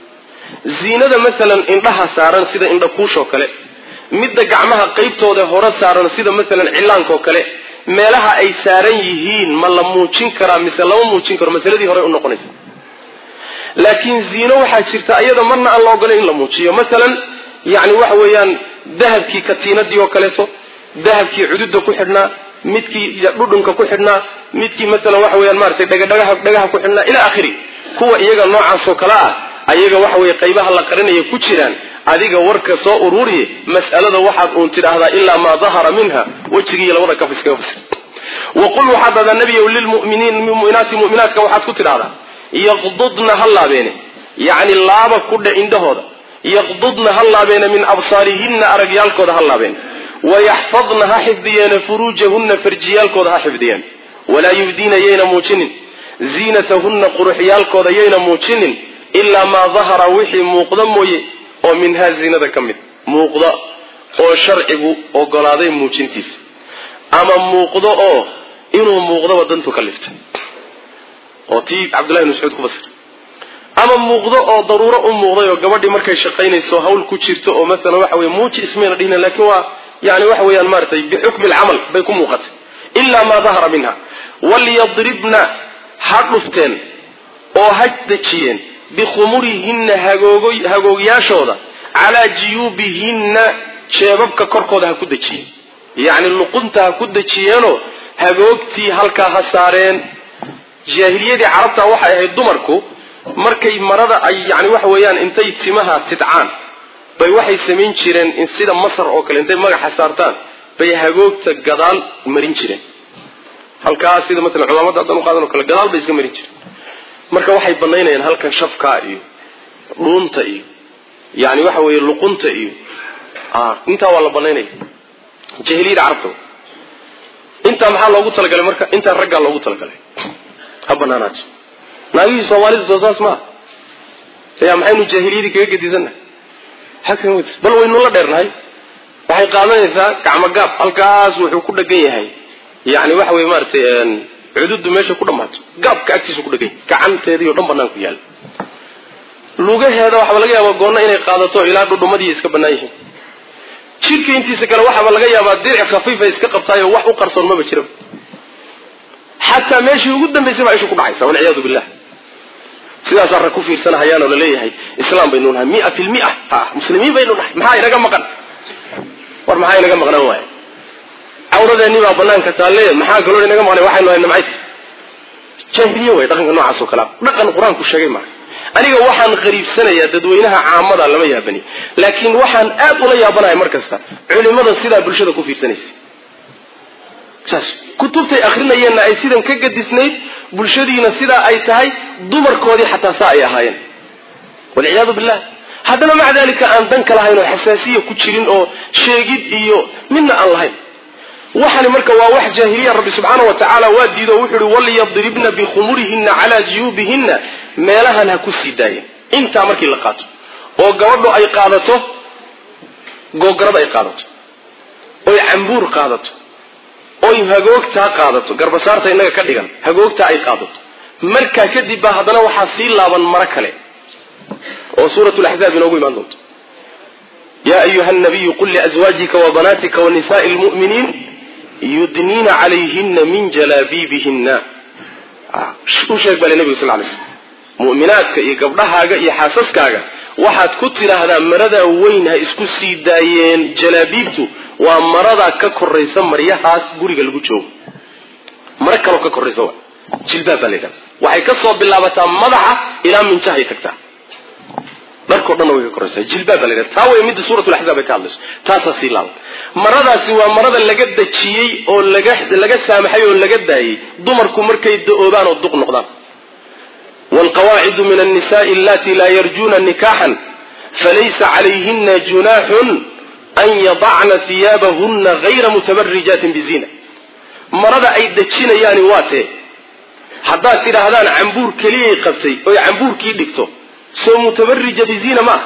زينة دا مثلا إنها سارن سيدة إنها كوشو كلا مدى قعمها قيبتو دا هورا سارن سيدة مثلا علانكو كلا meelaha ay saaran yihiin ma la muujin karaa mise lama muujin karo masaladii hore u noqonaysa laakiin ziino waxaa jirta iyada marna aan la ogolayn in la muujiyo masalan yani waxa weeyaan dahabkii katiinadii oo kaleeto dahabkii cududa ku xidhnaa midkii dhudhunka ku xidhnaa midkii masalan waxa weeyaan maaragtay dhagaha ku xidhnaa ila akhiri kuwa iyaga noocaas oo kale ah ayaga waxa weeye qaybaha la qarinaya ku jiraan adiga warka soo ururiye mas'alada waxaad uun tidhaahdaa ilaa maa dahara minha wajigii labada kaf iskaga fasir waqul waxaad dhahdaa nabiyow lilmu'minaati mu'minaatka waxaad ku tidhahdaa yaqdudna ha laabeene yacni laaba ku dhe indhahooda yaqdudna ha laabeene min absaarihinna aragyaalkooda ha laabeene wayaxfadna ha xifdiyeene furuujahunna farjiyaalkooda ha xifdiyeen walaa yubdiina yayna muujinin ziinatahunna quruxyaalkooda yayna muujinin ilaa maa dahara wixii muuqda mooye oo minhaa ziinada ka mid muuqda oo sharcigu ogolaaday muujintiisa ama muuqdo oo inuu muuqdaba dantu ka liftay oo tii cabdullahi ibn mas'uud ku fasir ama muuqdo oo daruuro u muuqday oo gabadhii markay shaqaynayso hawl ku jirto oo mesela waxa weeye muuji ismeena dhihna laakiin waa yani waxa weeyaan maartay bi hukm al-amal bay ku muuqatay illa ma dahara minha wal yadribna hadufteen oo hajdajiyeen bikhumurihinna hagoogyashooda ala jiyubihinna sheebabka korkooda ha ku dajiyeen yani luqunta ha ku dajiyeeno hagoogtii halka ha saareen jaahiliyadii carabta waxay ahayd dumarku markay marada ay yani waxa weeyaan intay timaha tidcaan bay waxay sameyn jireen in sida masar oo kale intay magaca saartaan bay hagoogta gadaal marin jireen halkaas sida mesela culamada adan u qaadan oo kale gadaal bay iska marin jireen marka waxay banaynayaan halkan shafka iyo dhuunta iyo yani waxa weeye luqunta iyo inta waa la banaynay jaahiliyada carabta inta maxaa loogu talagalay marka inta ragga loogu talagalay habanaanaad naagii Soomaalidu soo saas ma yaa maxaynu jaahiliyadii kaga gadisanaa hakan wad bal waynu la dheernahay waxay qaadanaysaa gacmo gaab halkaas wuxuu ku dhagan yahay yani waxa weeye maartay cududu meesha ku dhamaato gaabka agtiisa ku dhagay gacanteedii oo dhan banaan ku yaal lugaheeda waxa laga yaabaa goonna inay qaadato ilaa dhudhumadii iska banaan yihiin jirka intiisa kale waxa laga yaabaa diric khafiif iska qabtaayo wax u qarsoon ma jiro hatta meeshii ugu dambeysay baa ishu ku dhacaysa wal iyad billah sidaas ar ku fiirsanayaan oo leeyahay islaam baynu nahay 100% muslimiin baynu nahay maxay inaga maqan war maxay inaga maqnaan waay awradeeni baa banaanka taale maxaa galoo inaga maqnay waxaynu hayna macay jaahiliyo way dhaqanka noocaas oo kala dhaqan quraanku sheegay ma aniga waxaan qariibsanayaa dadweynaha caamada lama yaabani laakiin waxaan aad ula yaabanahay markasta culimada sida bulshada ku fiirsanaysa saas kutubtay akhrinayeenna ay sidan ka gadisnayd bulshadiina sida ay tahay dumarkoodii xataa saa ay ahaayeen wal iyad billah hadana ma dalika aan dan kala hayno xasaasiyo ku jirin oo sheegid iyo midna aan lahayn waxani marka waa wax jaahiliya rabbi subhanahu wa ta'ala waa diido wuxuu wal yadribna bi khumurihinna ala jiyubihinna meelahan ha ku sidaayeen inta markii la qaato oo gabadho ay qaadato goograd ay qaadato oo cambuur qaadato oo hagoogta qaadato garbasaarta inaga ka dhigan hagoogta ay qaadato marka kadib ba hadana waxa si laaban mar kale oo suuratul ahzab inoogu imaan doonto ya ayuha an-nabiy qul li azwajika wa banatika wa nisa'il mu'minin يدنين عليهن من جلابيبهن شو شيء بل النبي صلى الله عليه وسلم مؤمناتك إيه قبلها إيه حاسسك waxaad ku tiraahdaa marada weyn ha isku sii daayeen jalaabibtu waa marada ka koreysa maryahaas guriga lagu joogo mar kale ka koreysa jilbaab leeyahay waxay ka soo bilaabataa madaxa ilaa minjahay tagtaa markoo dhan way ka koreysaa jilbaab leeyahay taa way mid suuratul ahzab ka hadlayso taasa silaa maradaasi waa marada laga dajiyay oo laga saamaxay oo laga daayay dumarku markay doobaan oo duq noqdaan والقواعد من النساء اللاتي لا يرجون نكاحا فليس عليهن جناح أن يضعن ثيابهن غير متبرجات بزينة مرضى أي دجين يعني واته حتى سير هذا عنبور كليه قبسي أو عنبور كي دكتو سو متبرجة بزينة ما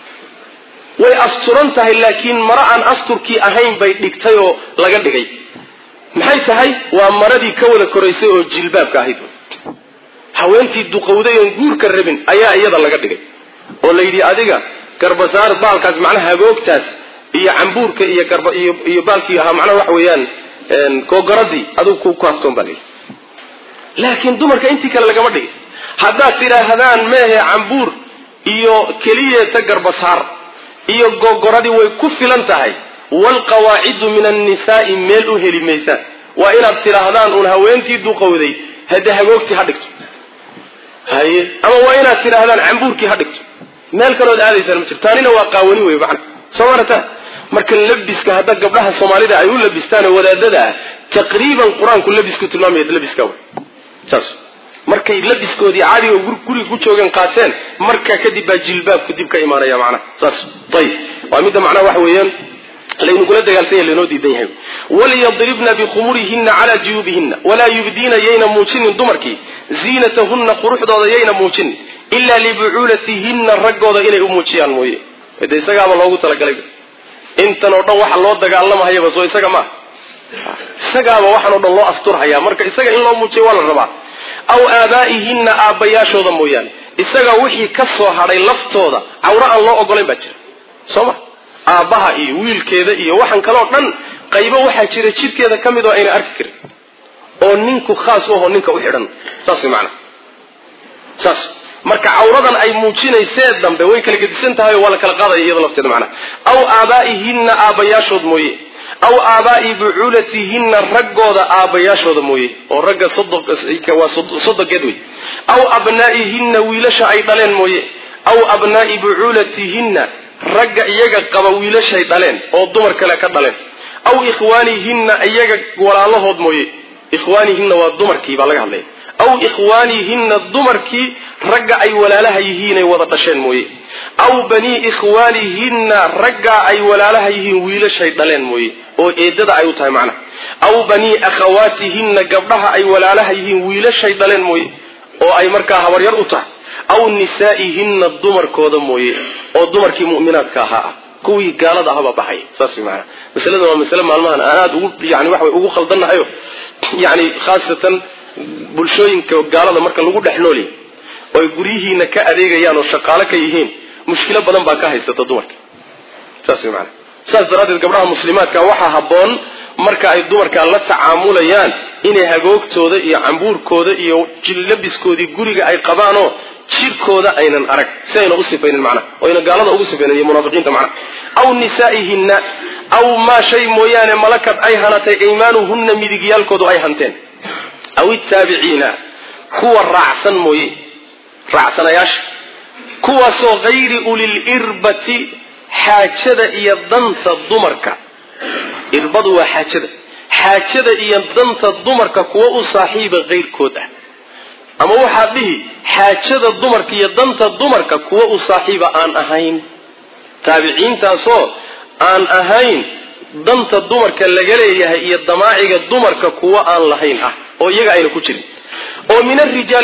ويأسترنتها لكن مرأة أستر كي أهين بيت دكتيو لقل دقي محيث هاي ومرضي كولة كريسي أو جلباب كاهيدو haweentii duqowday oo guurka rabin ayaa iyada laga dhigay oo la yiri adiga garbasaar baalkaas macnaha hagoogtaas iyo cambuurka iyo garba iyo baalkii aha macnaha wax weeyaan koogaradi adigu ku kaastoon bali laakiin dumarka intii kale laga dhigay hadaa tiraahdaan meehe cambuur iyo kaliya ta garbasaar iyo googoradi way ku filan tahay wal qawaa'id min an-nisaa meel u helimaysa waa inaad tiraahdaan un haweentii duqowday hada hagoogtii hadhigto هاي أما وين أصير هذا العنبور كي هدك مالك لو هذا يصير مشتانينا واقعوني ويبعنا صورته مركن لبس كهذا قبلها الصومالي ده أيون لبستانه ولا ده تقريبا القرآن كل لبس كتلام يدلبس كوا شاس مركن لبس كودي عادي وقول كل شوجن قاسين مركن كدي بجلباب كدي بكإمارة يا معنا شاس طيب وعمده معنا وحويان لأن نقول ده قال سيل لنودي دينهم وليضربن بخمورهن على جيوبهن ولا يبدين يين موجين دمركي زينتهن قروح ضاد يين موجين إلا لبعولتهن الرجال إلى أموجيان موي إذا سجى الله تعالى قلبي أنت نوضع واحد الله دجال الله ما هي بس هو سجى ما سجى واحد نوضع الله أستر هيا مركز سجى إلا أموجي ولا الربع أو آبائهن آبياش هذا مويان سجى وحي كسر هذا لفتوضا عوراء الله أقولين بتر سما aabaha iyo wiilkeeda iyo waxan kale oo dhan qaybo waxa jira jirkeeda kamid oo ayna arki karin oo ninku khaas oo ninka u xiran saas macna saas marka awradan ay muujinaysay dambe way kala gedisan tahay wala kala qaaday iyada lafteeda macna aw aabaaihinna aabayaashood mooye aw aabaai buulatihinna raggooda aabayaashooda mooye oo ragga sodogeed way aw abnaa'ihinna wiilasha ay dhaleen mooye aw abnaa'i buulatihinna ragga iyaga qaba wiilashay dhaleen oo dumar kale ka dhaleen aw ikhwaanihinna iyaga walaalahood mooye ikhwaanihinna waa dumarkii baa laga hadlay aw ikhwaanihinna dumarkii ragga ay walaalaha yihiin ay wada dhasheen mooye aw bani ikhwaanihinna ragga ay walaalaha yihiin wiilashay dhaleen mooye oo eedada ay u tahay macna aw bani akhawaatihinna gabdhaha ay walaalaha yihiin wiilashay dhaleen mooye oo ay markaa habar yar u tahay aw nisaa'ihinna dumarkooda mooye oo dumarkii mu'minaadka ahaa kuwii gaalada ahaba baxay saas macna masalada waa mas'ala maalmahan aad ugu yani wax way ugu khaldanahayo yani khaasatan bulshooyinka gaalada marka lagu dhaxnooli oo guriyihiina ka adeegayaan oo shaqaale ka yihiin mushkilo badan baa ka haysata dumarka saas macna saas daradeed gabdhaha muslimaadka waxa haboon marka ay dumarka la tacaamulayaan inay hagoogtooda iyo cambuurkooda iyo jilabiskoodii guriga ay qabaan oo jirkooda aynan arag sayna u sifaynin macna oo ina gaalada ugu sifaynin iyo munaafiqiinta macna aw nisaa'ihinna aw ma shay mooyaane malakad ay hanatay iimaanuhunna midigyaalkoodu ay hanteen aw ittaabiciina kuwa raacsan mooye raacsanayaasha kuwaasoo gayri ulil irbati xaajada iyo danta dumarka irbadu waa xaajada iyo danta dumarka kuwa u saaxiiba qayrkood ah ama waxa dhihi xaajada dumarka iyo danta dumarka kuwa u saaxiiba aan ahayn taabiciintaasoo aan ahayn danta dumarka laga leeyahay iyo damaaciga dumarka kuwa aan lahayn ah oo iyaga ayna ku jirin oo min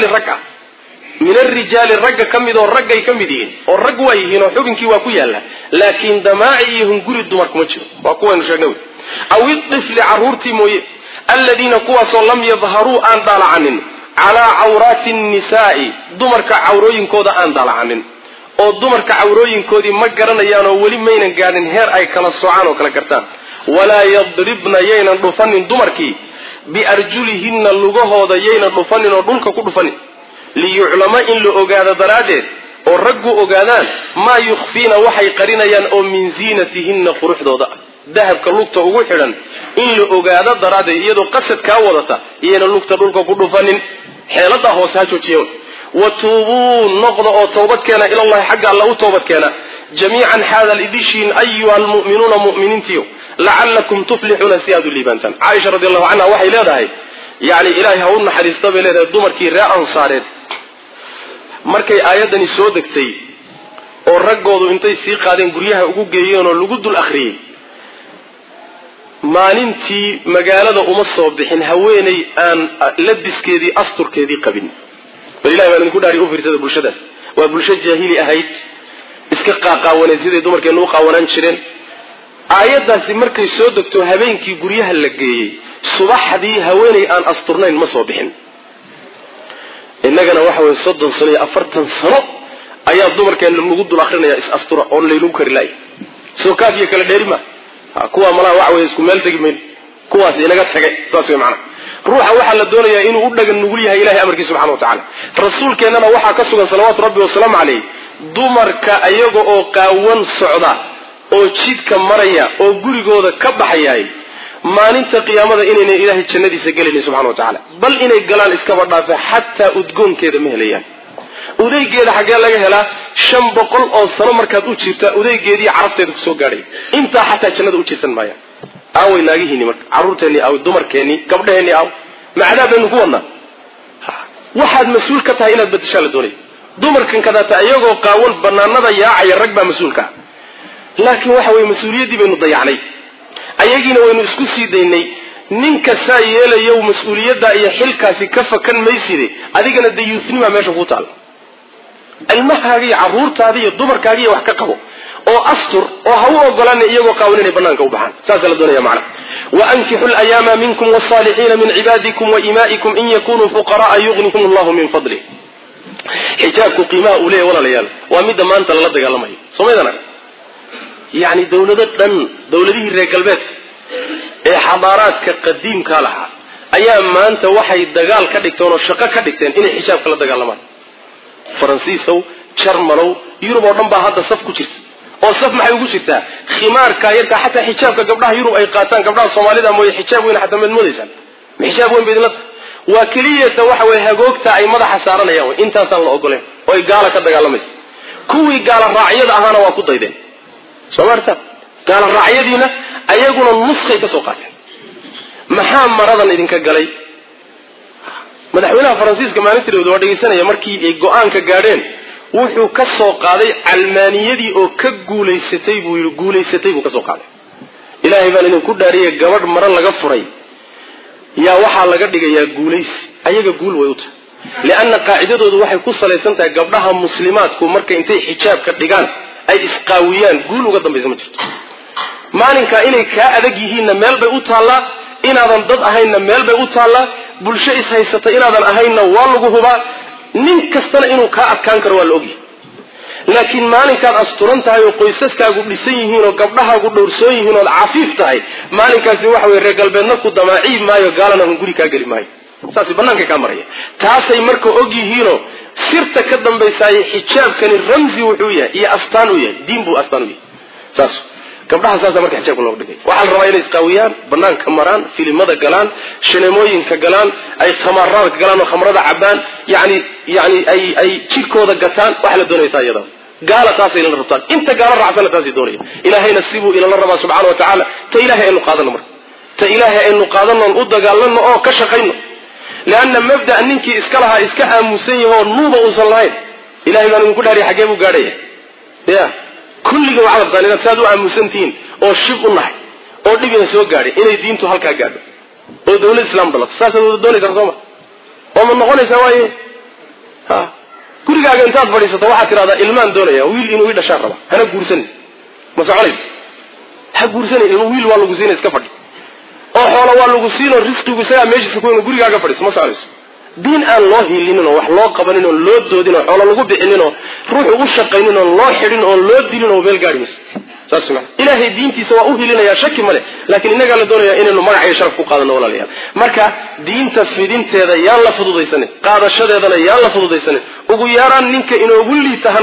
ar-rijaali ragga kamid oo raggay kamid yihiin oo rag way yihiin oo xubinkii waa ku yaala laakiin damaaci iyo hunguri dumarku ma jiro waa kuwaynu sheegnay aw idfli arurti mooye alladina kuwaasoo lam yadharuu aan dalacanin على عورات النساء دمرك عورين كودا أن دلعنين أو دمرك عورين كودي ما قرنا يانو ولي مين قارن هير أي كلا صعان وكلا كرتان walaa yadribna yaynan dhufanin dumarkii biarjulihinna lugahooda yaynan dhufanin oo dhulka ku dhufanin liyuclama in la ogaado daraaddeed oo raggu ogaadaan maa yukhfiina waxay qarinayaan oo min ziinatihinna quruxdooda dahabka lugta ugu xidhan in la ogaado daraaddeed iyadoo qasad kaa wadata iyayna lugta dhulka ku dhufanin xeeladaa hoose ha joojiyen watuubuu noqda oo toobad keena ilallahi xagga alla u toobad keena jamiican xaadal idishiin ayuha almu'minuuna mu'miniintiyo lacallakum tuflixuuna si aad u liibaantaan caaisha radi allahu canha waxay leedahay yani ilaahay ha u naxariista bay leedahay dumarkii ree ansaareed markay aayaddani soo degtay oo raggoodu intay sii qaadeen guryaha ugu geeyeen oo lagu dul akhriyey maalintii magaalada uma soo bixin haweeney aan labiskeedii asturkeedii qabin bal ilahay baan idinku dhaari u fiirsada bulshadaas waa bulsho jaahili ahayd iska qaaqaawanay siday dumarkeennu u qaawanaan jireen aayaddaasi markay soo degto habeenkii guryaha la geeyey subaxdii haweeney aan asturnayn ma soo bixin innagana waxa weye 30 sano iyo 40 sano ayaa dumarkeenna lagu dul akrinaya is astura oon laynagu kari lahay soo kaafiya kala dheeri ma kuwa malaha waxa weye isku meel tegi mayn kuwaas inaga tagay saas way macna ruuxa waxaa la doonayaa inuu u dhagan nugul yahay ilahay amarkiisa subxana watacaala rasuulkeennana waxaa ka sugan salawaatu rabbi wasalaamu calayh dumarka ayaga oo qaawan socda oo jidka maraya oo gurigooda ka baxayaay maalinta qiyaamada inayna ilaahay jannadiisa gelaynin subxana watacaala bal inay galaan iskaba dhaafe xataa udgoonkeeda ma helayaan udaygeeda xaggee laga helaa 500 oo sano markaad u jirtaa udaygeedii carabteeda kusoo gaadhay intaa xataa jannada u jirsan maayaan aaway naagihiinni marka carruurteennii aaw dumarkeennii gabdhaheennii aaw macdaab baynu ku wadnaa waxaad mas-uul ka tahay inaad badashaa la doonaya dumarkan kadaata iyagoo qaawan banaanada yaacaya rag baa mas-uulka laakiin waxa weye mas-uuliyaddii baynu dayacnay ayagiina waynu isku sii daynay ninka saa yeelayow mas-uuliyadda iyo xilkaasi ka fakan mayside adigana dayuusnimaa meesha ku taal ilmahaaga iyo carruurtaada iyo dumarkaaga iyo wax ka qabo oo astur oo ha u ogolaan iyagoo qaawan inay banaanka u baxaan saasa la doonaya macna وأنكحوا الأيام منكم والصالحين من عبادكم وإمائكم إن يكونوا فقراء يغنيهم الله من فضله حجابك قيمة أوليه ولا ليال ومدى ما أنت للدق على مهي سميدنا يعني دولته الرجال حضارات كقديم كالها أيام ما أنت وحي الدجال كدكتور الشقة كدكتين إن حجابك للدق على مهي فرنسيسو شرملو يوروب ودنبا هذا صف كجرس oo saf maxay ugu jirtaa khimaarka yarka xataa xijaabka gabdhaha Yurub ay qaataan gabdhaha Soomaalida mooy xijaab weyn xataa mid moodaysan xijaab weyn bidilad waa kaliya waxa way hagoogta ay madaxa saaranayaan intaas aan la ogoleen oo ay gaala ka dagaalamayso kuwii gaala raacyada ahaana waa ku daydeen Soomaarta gaala raacyadiina ayaguna nusxay ka soo qaateen maxaa maradan idinka galay madaxweynaha Faransiiska maalintii uu dhageysanaya markii ay go'aanka gaadheen wuxuu ka soo qaaday almaaniyadii oo ka guuleysatay buu ka soo qaaday ilaahay baan idin ku dhaariyay gabadh maran laga furay yaa waxa laga dhigayaa guuleys ayaga guul way u tahay leeyahay qaacidadoodu waxay ku salaysan tahay gabdhaha muslimaadku marka intay xijaabka dhigaan ay isqaawiyaan guul uga dambaysa ma jirto maalinka inay ka adag yihiin meel bay u taala inaadan dad ahayn meel bay u taala bulsho is haysata inaadan ahayn waa lagu hubaa nin kastana inuu ka adkaan karo waa la ogi laakiin maalinkaad asturan tahay oo qoysaskaagu dhisan yihiin oo gabdhahaagu dhowrsoon yihiin oo caafiif tahay maalinkaasi waxa weeye reer galbeedna ku damaaciib maayo gaalana hun guri ka gali maayo saasi banaanka ka maraya taasay marka og yihiinoo sirta ka dambaysay xijaabkani ramzi wuxuu yahay iyo astaan u yahay diin buu astaan u yahay saas gabdhaha saasa marka xijaabka loo dhigay waxa la rabaa inay isqaawiyaan banaanka maraan filimada galaan shineemooyinka galaan ay khamaraadka galaan oo khamrada cabaan yani ay jirkooda gataan waxa la doonayay taayada gaala taasay la rabtaan inta gaala raacsan taasay doonayay ilaahayna sibuu ila rabba subhanahu wa ta'ala ta ilaahay aynu qaadano marka ta ilaahay aynu qaadano oo dagaalano oo ka shaqeyno laana mabda ninkii iska laha iska aamusan yahay nuuba uusan lahayn ilaahay baan ku dhaariy xagee buu gaadhay ya kulliga waxa la inaad saad u aamusantiin oo shib u nahay oo dhibina soo gaaray inay diintu halka gaadho oo dawlad islaam dalad saasoo doonaysa Soomaa oo ma noqonaysa waaye ha gurigaaga intaad fadhiisato waxa tiraada ilmaan doonaya wiil inuu i dhashaa raba hana guursan ma soconay ha guursan inuu wiil waa lagu siinay iska fadhi oo xoolo waa lagu siino risqigu isaga meeshiisa ku inuu gurigaaga fadhiiso ma soconayso diin aan loo hiilinin oo wax loo qabanin oo loo doodin oo xoolo lagu bixinin oo ruux ugu shaqeynin oo loo xidhin oo loo dilin oo meel gaari mis saasuma ilaahay diintiisa waa u hilinaya shaki male laakiin inaga la doonayaa inaynu magac iyo sharaf ku qaadano walaalayaal marka diinta fidinteeda yaan la fududaysan qaadashadeedana yaan la fududaysan ugu yaraan ninka inoogu liita ha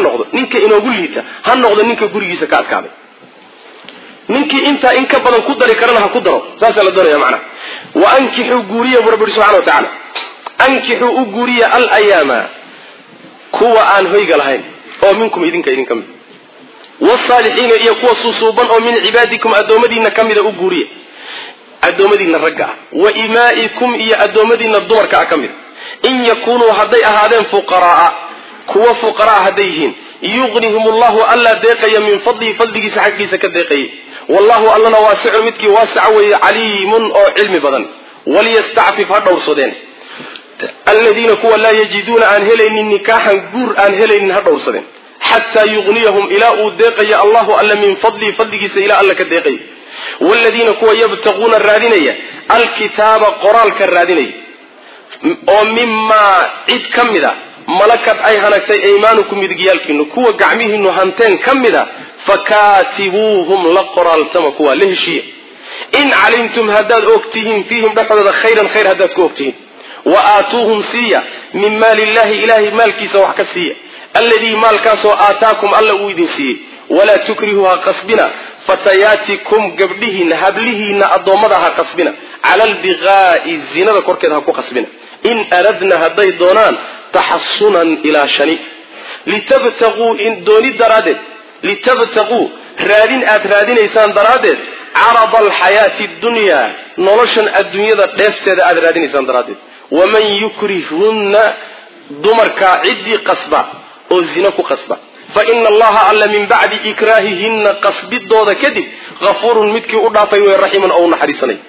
noqdo ninka gurigiisa ka adkaaday ninkii inta in ka badan ku dari karana ha ku daro saas la doonayaa macna wa ankihu guriya rabbi subhanahu wa ta'ala ankihu guriya al ayama kuwa aan hoyga lahayn oo minkum idinka mid والصالحين يكون صوصوبا ومن عبادكم أدومدين كمذا أقوري أدومدين الرقع وإمائكم إيا أدومدين الدمر كأكمل إن يكونوا هدي أهادين فقراء كوا فقراء هديهين يغنيهم الله ألا ديقي من فضله سحكي سكديقي والله ألنا واسع متك واسع وعليم أو علم بدن وليستعفف هذا ورصدين الذين كوا لا يجدون أن هلين نكاحا قور أن هلين هذا ورصدين حتى يغنيهم إلى أدقي الله ألا من فضله سإلى ألا كدقي والذين كوا يبتغون الرادينية الكتاب قرال كالرادينية ومما عيد كمدا ملكت أيهانك إيمانكم يدقيالكين كوا قعميهن هانتين كمدا فكاتبوهم لقرال تمكوا له شيء إن علمتم هداد أكتهم فيهم بحضر خيرا خير هداد كوكتهم وآتوهم سيا من مال الله إلهي مالكي سوحك سيا الذي مالكاسو آتاكم الله ويدنسي ولا تكرهها قصبنا فتياتكم قبلهن هبلهن أضومدها قصبنا على البغاء الزنا كوركدها قصبنا إن أردنا هدي دونان تحصنا إلى شني لتبتغوا إن دوني درادت لتبتغوا رادين إنسان درادت عرض الحياة الدنيا نولشن الدنيا دفتر رادين إنسان درادت ومن يكرهن دمرك عدي قصبا والزنا قصبا فإن الله ألا من بعد إكراههن قصب الدودة كذب غفور متك أضافي ورحيما أو نحرسني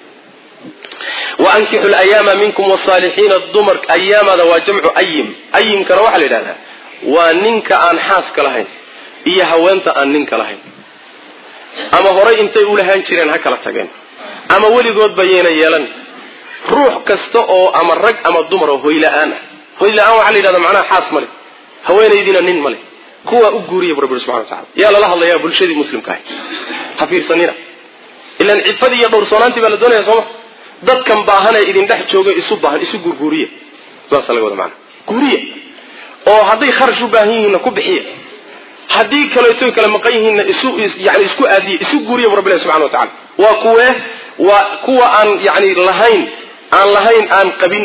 وأنكحوا الأيام منكم والصالحين الدمر أيام ذا وجمع أيم كروح لنا وننك أن حاسك لهين إيها وانت أن ننك لهين أما هراي انت يقولها انشرين هكا لتقين أما ولي قد بينا يلن روح كستو أما الرق أما الدمر هو إلى أنا وعلي هذا معناه حاس ملك هوين يدينا نين ملك كوا أقوري برب سبحانه وتعالى يا الله يا بلشدي مسلم كاي حفير سنينا إلا أن عفدي يدور صلانتي بلدونا يا صباح ضد كم باهنا إذا ندح شوقة يسوب باهن يسوق قورية زاد صلى الله معنا قورية أو هذي خرجوا باهين كبحية هذي كلا يتوي كلا مقيهن يسوق يعني يسوق أدي يسوق قورية برب سبحانه وتعالى وكوا أن يعني لهين أن قبين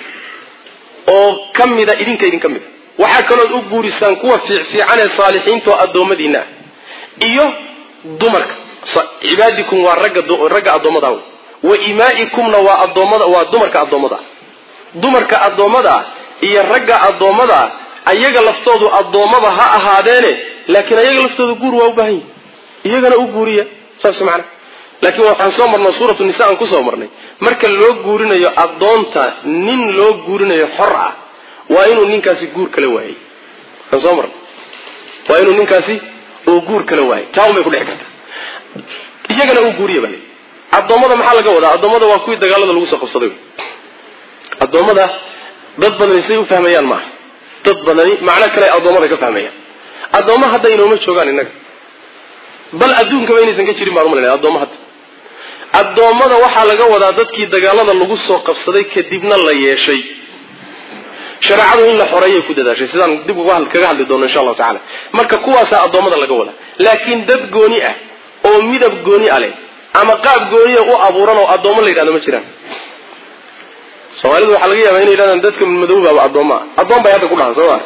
أو كم إذا إذن كم وحكنا الأبور السان كوا في عن الصالحين تو الدومدينا إيوه دمرك عبادكم والرجع الدومدا وإمائكم نوا الدومدا ودمرك دمرك الدومدا إيه الرجع الدومدا أيجا لفتوضو الدومدا هادينه لكن أيجا لفتوضو جور وأبهي أيجا أبورية سمعنا لكن وحن صمرنا سورة النساء انكسوا مرني مركل لو جورنا يا الدونتا نين لو جورنا يا حرة وإنه نينكاسي جور كلواي نصمر وإنه نينكاسي وجور كلواي تاوم يقول حكته يجينا وجوريه بني الضمادة محل جوده الضمادة وكوي دجالة الوسق الصديق الضمادة ضد بني يصير فهميان معه ضد بني معناه كلا الضمادة كفهميان الضمادة هذا ينومش شوقان إنك بل أدون كمان يسنج شيء معلوم لنا الضمادة وحال جوده ضد كي دجالة الوسق الصديق كدبنا الله يشيء شرعه إلا حرية كده شيء سيدان دبوا واحد كجهل دون إن شاء الله تعالى مركب كواسة الضمادة اللي جوده لكن دب جونية أو ميدب جوني عليه أما قاب جونية أو أبورنا والضمادة اللي كانوا مشيران سؤال الحلقية ما هني لنا ندتكم المدوبة الضمادة بياته كلها سواء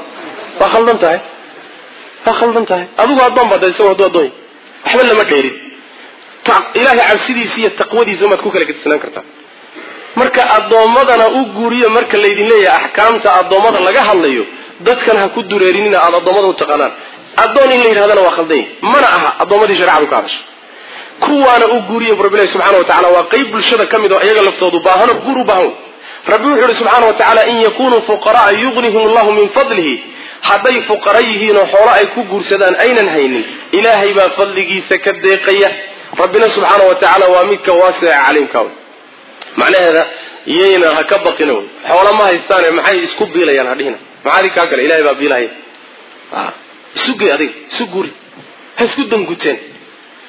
فخلدنتها أدوه الضمادة ده يسوي هدوء ضوي أحمل لما كيري إلهي عن سيدي التقوى دي زي ما تكون كلك تسنان كرتا marka adoomadana u guuriyo marka la idin leeyahay ahkaamta adoomada laga hadlayo dadkan ha ku dureerinina adoomada u taqaanaan adoon in la yiraahdana waa khaldan mana aha adoomadii shariicadu ka hadashay kuwaana u guuriyo rabbi subhanahu wa ta'ala waa qayb bulshada kamid oo iyaga laftoodu baahana guuru baahan rabbi wuxuu subhanahu wa ta'ala in yakunu fuqara yughnihim Allah min fadlihi haday fuqarayihiin oo xoolo ay ku guursadaan aynan haynin ilaahay baa fadligiisa ka deeqaya rabbina subhanahu wa ta'ala waa midka waasi'a alimka معنى هذا يينا هكبقينه حول ما هيستان maxay isku biilayaan hadhina maxay ka gal ilaahay baa biilay isugu adig isuguri ha isku danguteen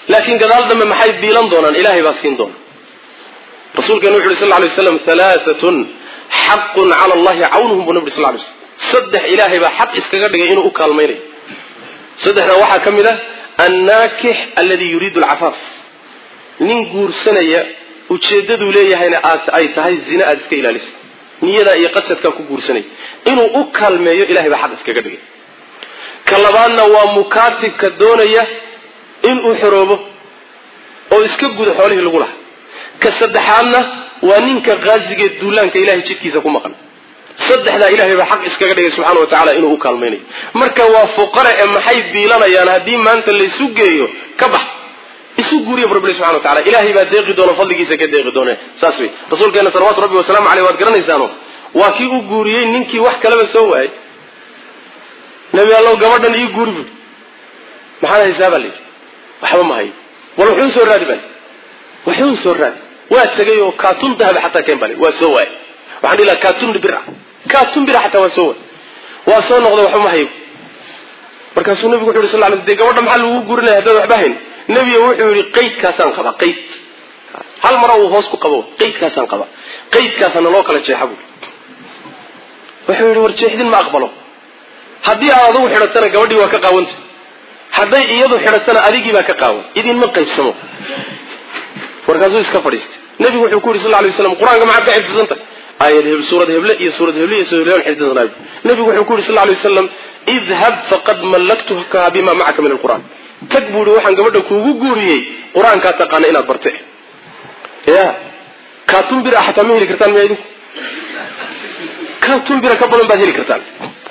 laakiin gadaal dambe maxay biilan doonaan ilaahay baa siin doona rasuulkeenu wuxuu yidhi sallallahu alayhi wasallam thalathatun haqqun ala allahi cawnuhum bu nabi sallallahu alayhi wasallam saddex ilaahay baa xaq iskaga dhigay inuu u kaalmaynayo saddexda waxaa ka mid ah annaakix alladhi yuriidu alcafaaf nin guursanaya ujeedadu leeyahayna ay tahay zina aad iska ilaaliso niyada iyo qasadka ku guursanay inuu u kaalmeeyo ilaahay baa xaq iskaga dhigay ka labaadna waa mukaatibka doonaya inuu xoroobo oo iska gudo xoolihii lagu lahaa ka saddexaadna waa ninka qaasiga duulaanka ilaahay jidkiisa ku maqan saddexdaa ilaahay baa xaq iskaga dhigay subxaana wa tacaala inuu u kaalmaynayo marka waa fuqara ee maxay biilanayaan haddii maanta laysu geeyo ka bax isu guuriya rabbi subxaana wa tacaala ilaahay baa deeqi doona fadligiisa ka deeqi doona saas wey rasuulkeena salawaatu rabbi wasalaamu caleyh waad garanaysaano waa kii u guuriyey ninkii wax kaleba soo waayay nabi allow gabadhan ii guuri bui maxaad haysaa baa layidhi waxba ma hayo wal wuxuun soo raadi baa wuxuun soo raadi waa tagay oo kaatun dahaba xataa keen baa waa soo waayay waxaan dhihi lahaa kaatun bira xataa waa soo waayay waa soo noqday waxba ma hayo markaasuu nabigu wuxuu yidhi sal alay dee gabadha maxaa lagu guurinaya haddaad waxba hayn nabiga wuxuu yidhi qaydkaasaan qabaa qayd hal mara uu hoos ku qabo qaydkaasaan qabaa qaydkaasana loo kala jeexa buui wuxuu yidhi war jeexdin ma aqbalo haddii aad adugu xidhatana gabadhii waa ka qaawanta hadday iyadu xidhatana adigii baa ka qaawan idinma qaybsamo markaasuu iska fadhiistay nabigu wuxuu ku yidhi sal alay waslam qur-aanka maxaad ka xifdisanta aayad suurad heble iyo suurad heble iyo suurad heble xifdisanaay nabigu wuxuu ku yidhi sal alay wasalam idhab faqad mallaktuka bima macaka min alqur'an tag buu yidhi waxaan gabadha kuugu guuriyey qur-aankaa taqaana inaad barte ya kaatun bira xataa ma heli kartaan miya idinku kaatun bira ka badan baad heli kartaan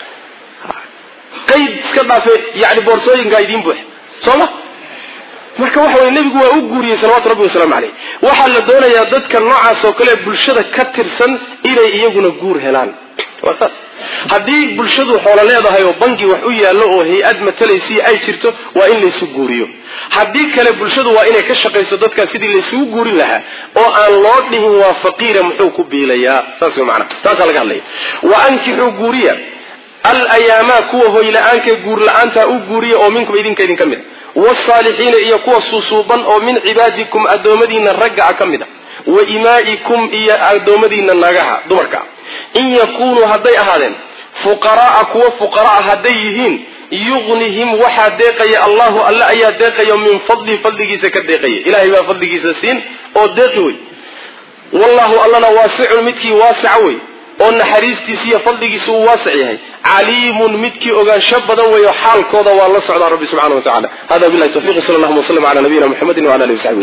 qayd iska dhaafe yani boorsooyinkaa idiin buux sooma marka waxa weye nebigu waa u guuriyey salawaatu rabbi wasalaamu caleyh waxaa la doonayaa dadka noocaas oo kale bulshada ka tirsan inay iyaguna guur helaan waa saas haddii bulshadu xoolo leedahay oo bangi wax u yaallo oo hay-ad matalaysiya ay jirto waa in laysu guuriyo haddii kale bulshadu waa inay ka shaqayso dadkaas sidii laysugu guurin lahaa oo aan loo dhihin waa faqiira muxuu ku biilayaa saas wey macana taasaa laga hadlaya wa ankixuu guuriya alayaama kuwa hoyla-aanka guur la-aantaa u guuriya oo minkum idinka idin ka mid a wasaalixiina iyo kuwa susuuban oo min cibaadikum addoommadiina ragga a ka mid a wa imaa'ikum iyo addoommadiina nagaha dumarka in yakunuu hadday ahaadeen fuqara'a kuwa fuqara'a hadday yihiin yugnihim waxaa deeqaya allahu alle ayaa deeqaya min fadlihi fadligiisa ka deeqaya ilahay baa fadligiisa siin oo deeqi wey wallahu allana waasicun midkii waasica wey oo naxariistiisa iyo fadligiisa uu waasic yahay caliimun midkii ogaansho badan weeyo xaalkooda waa la socdaa rabbi subxana wa tacala hada billahi tawfiq sallallahu alayhi wa sallam ala nabiyina muhammadin wa ala alihi wa sahbihi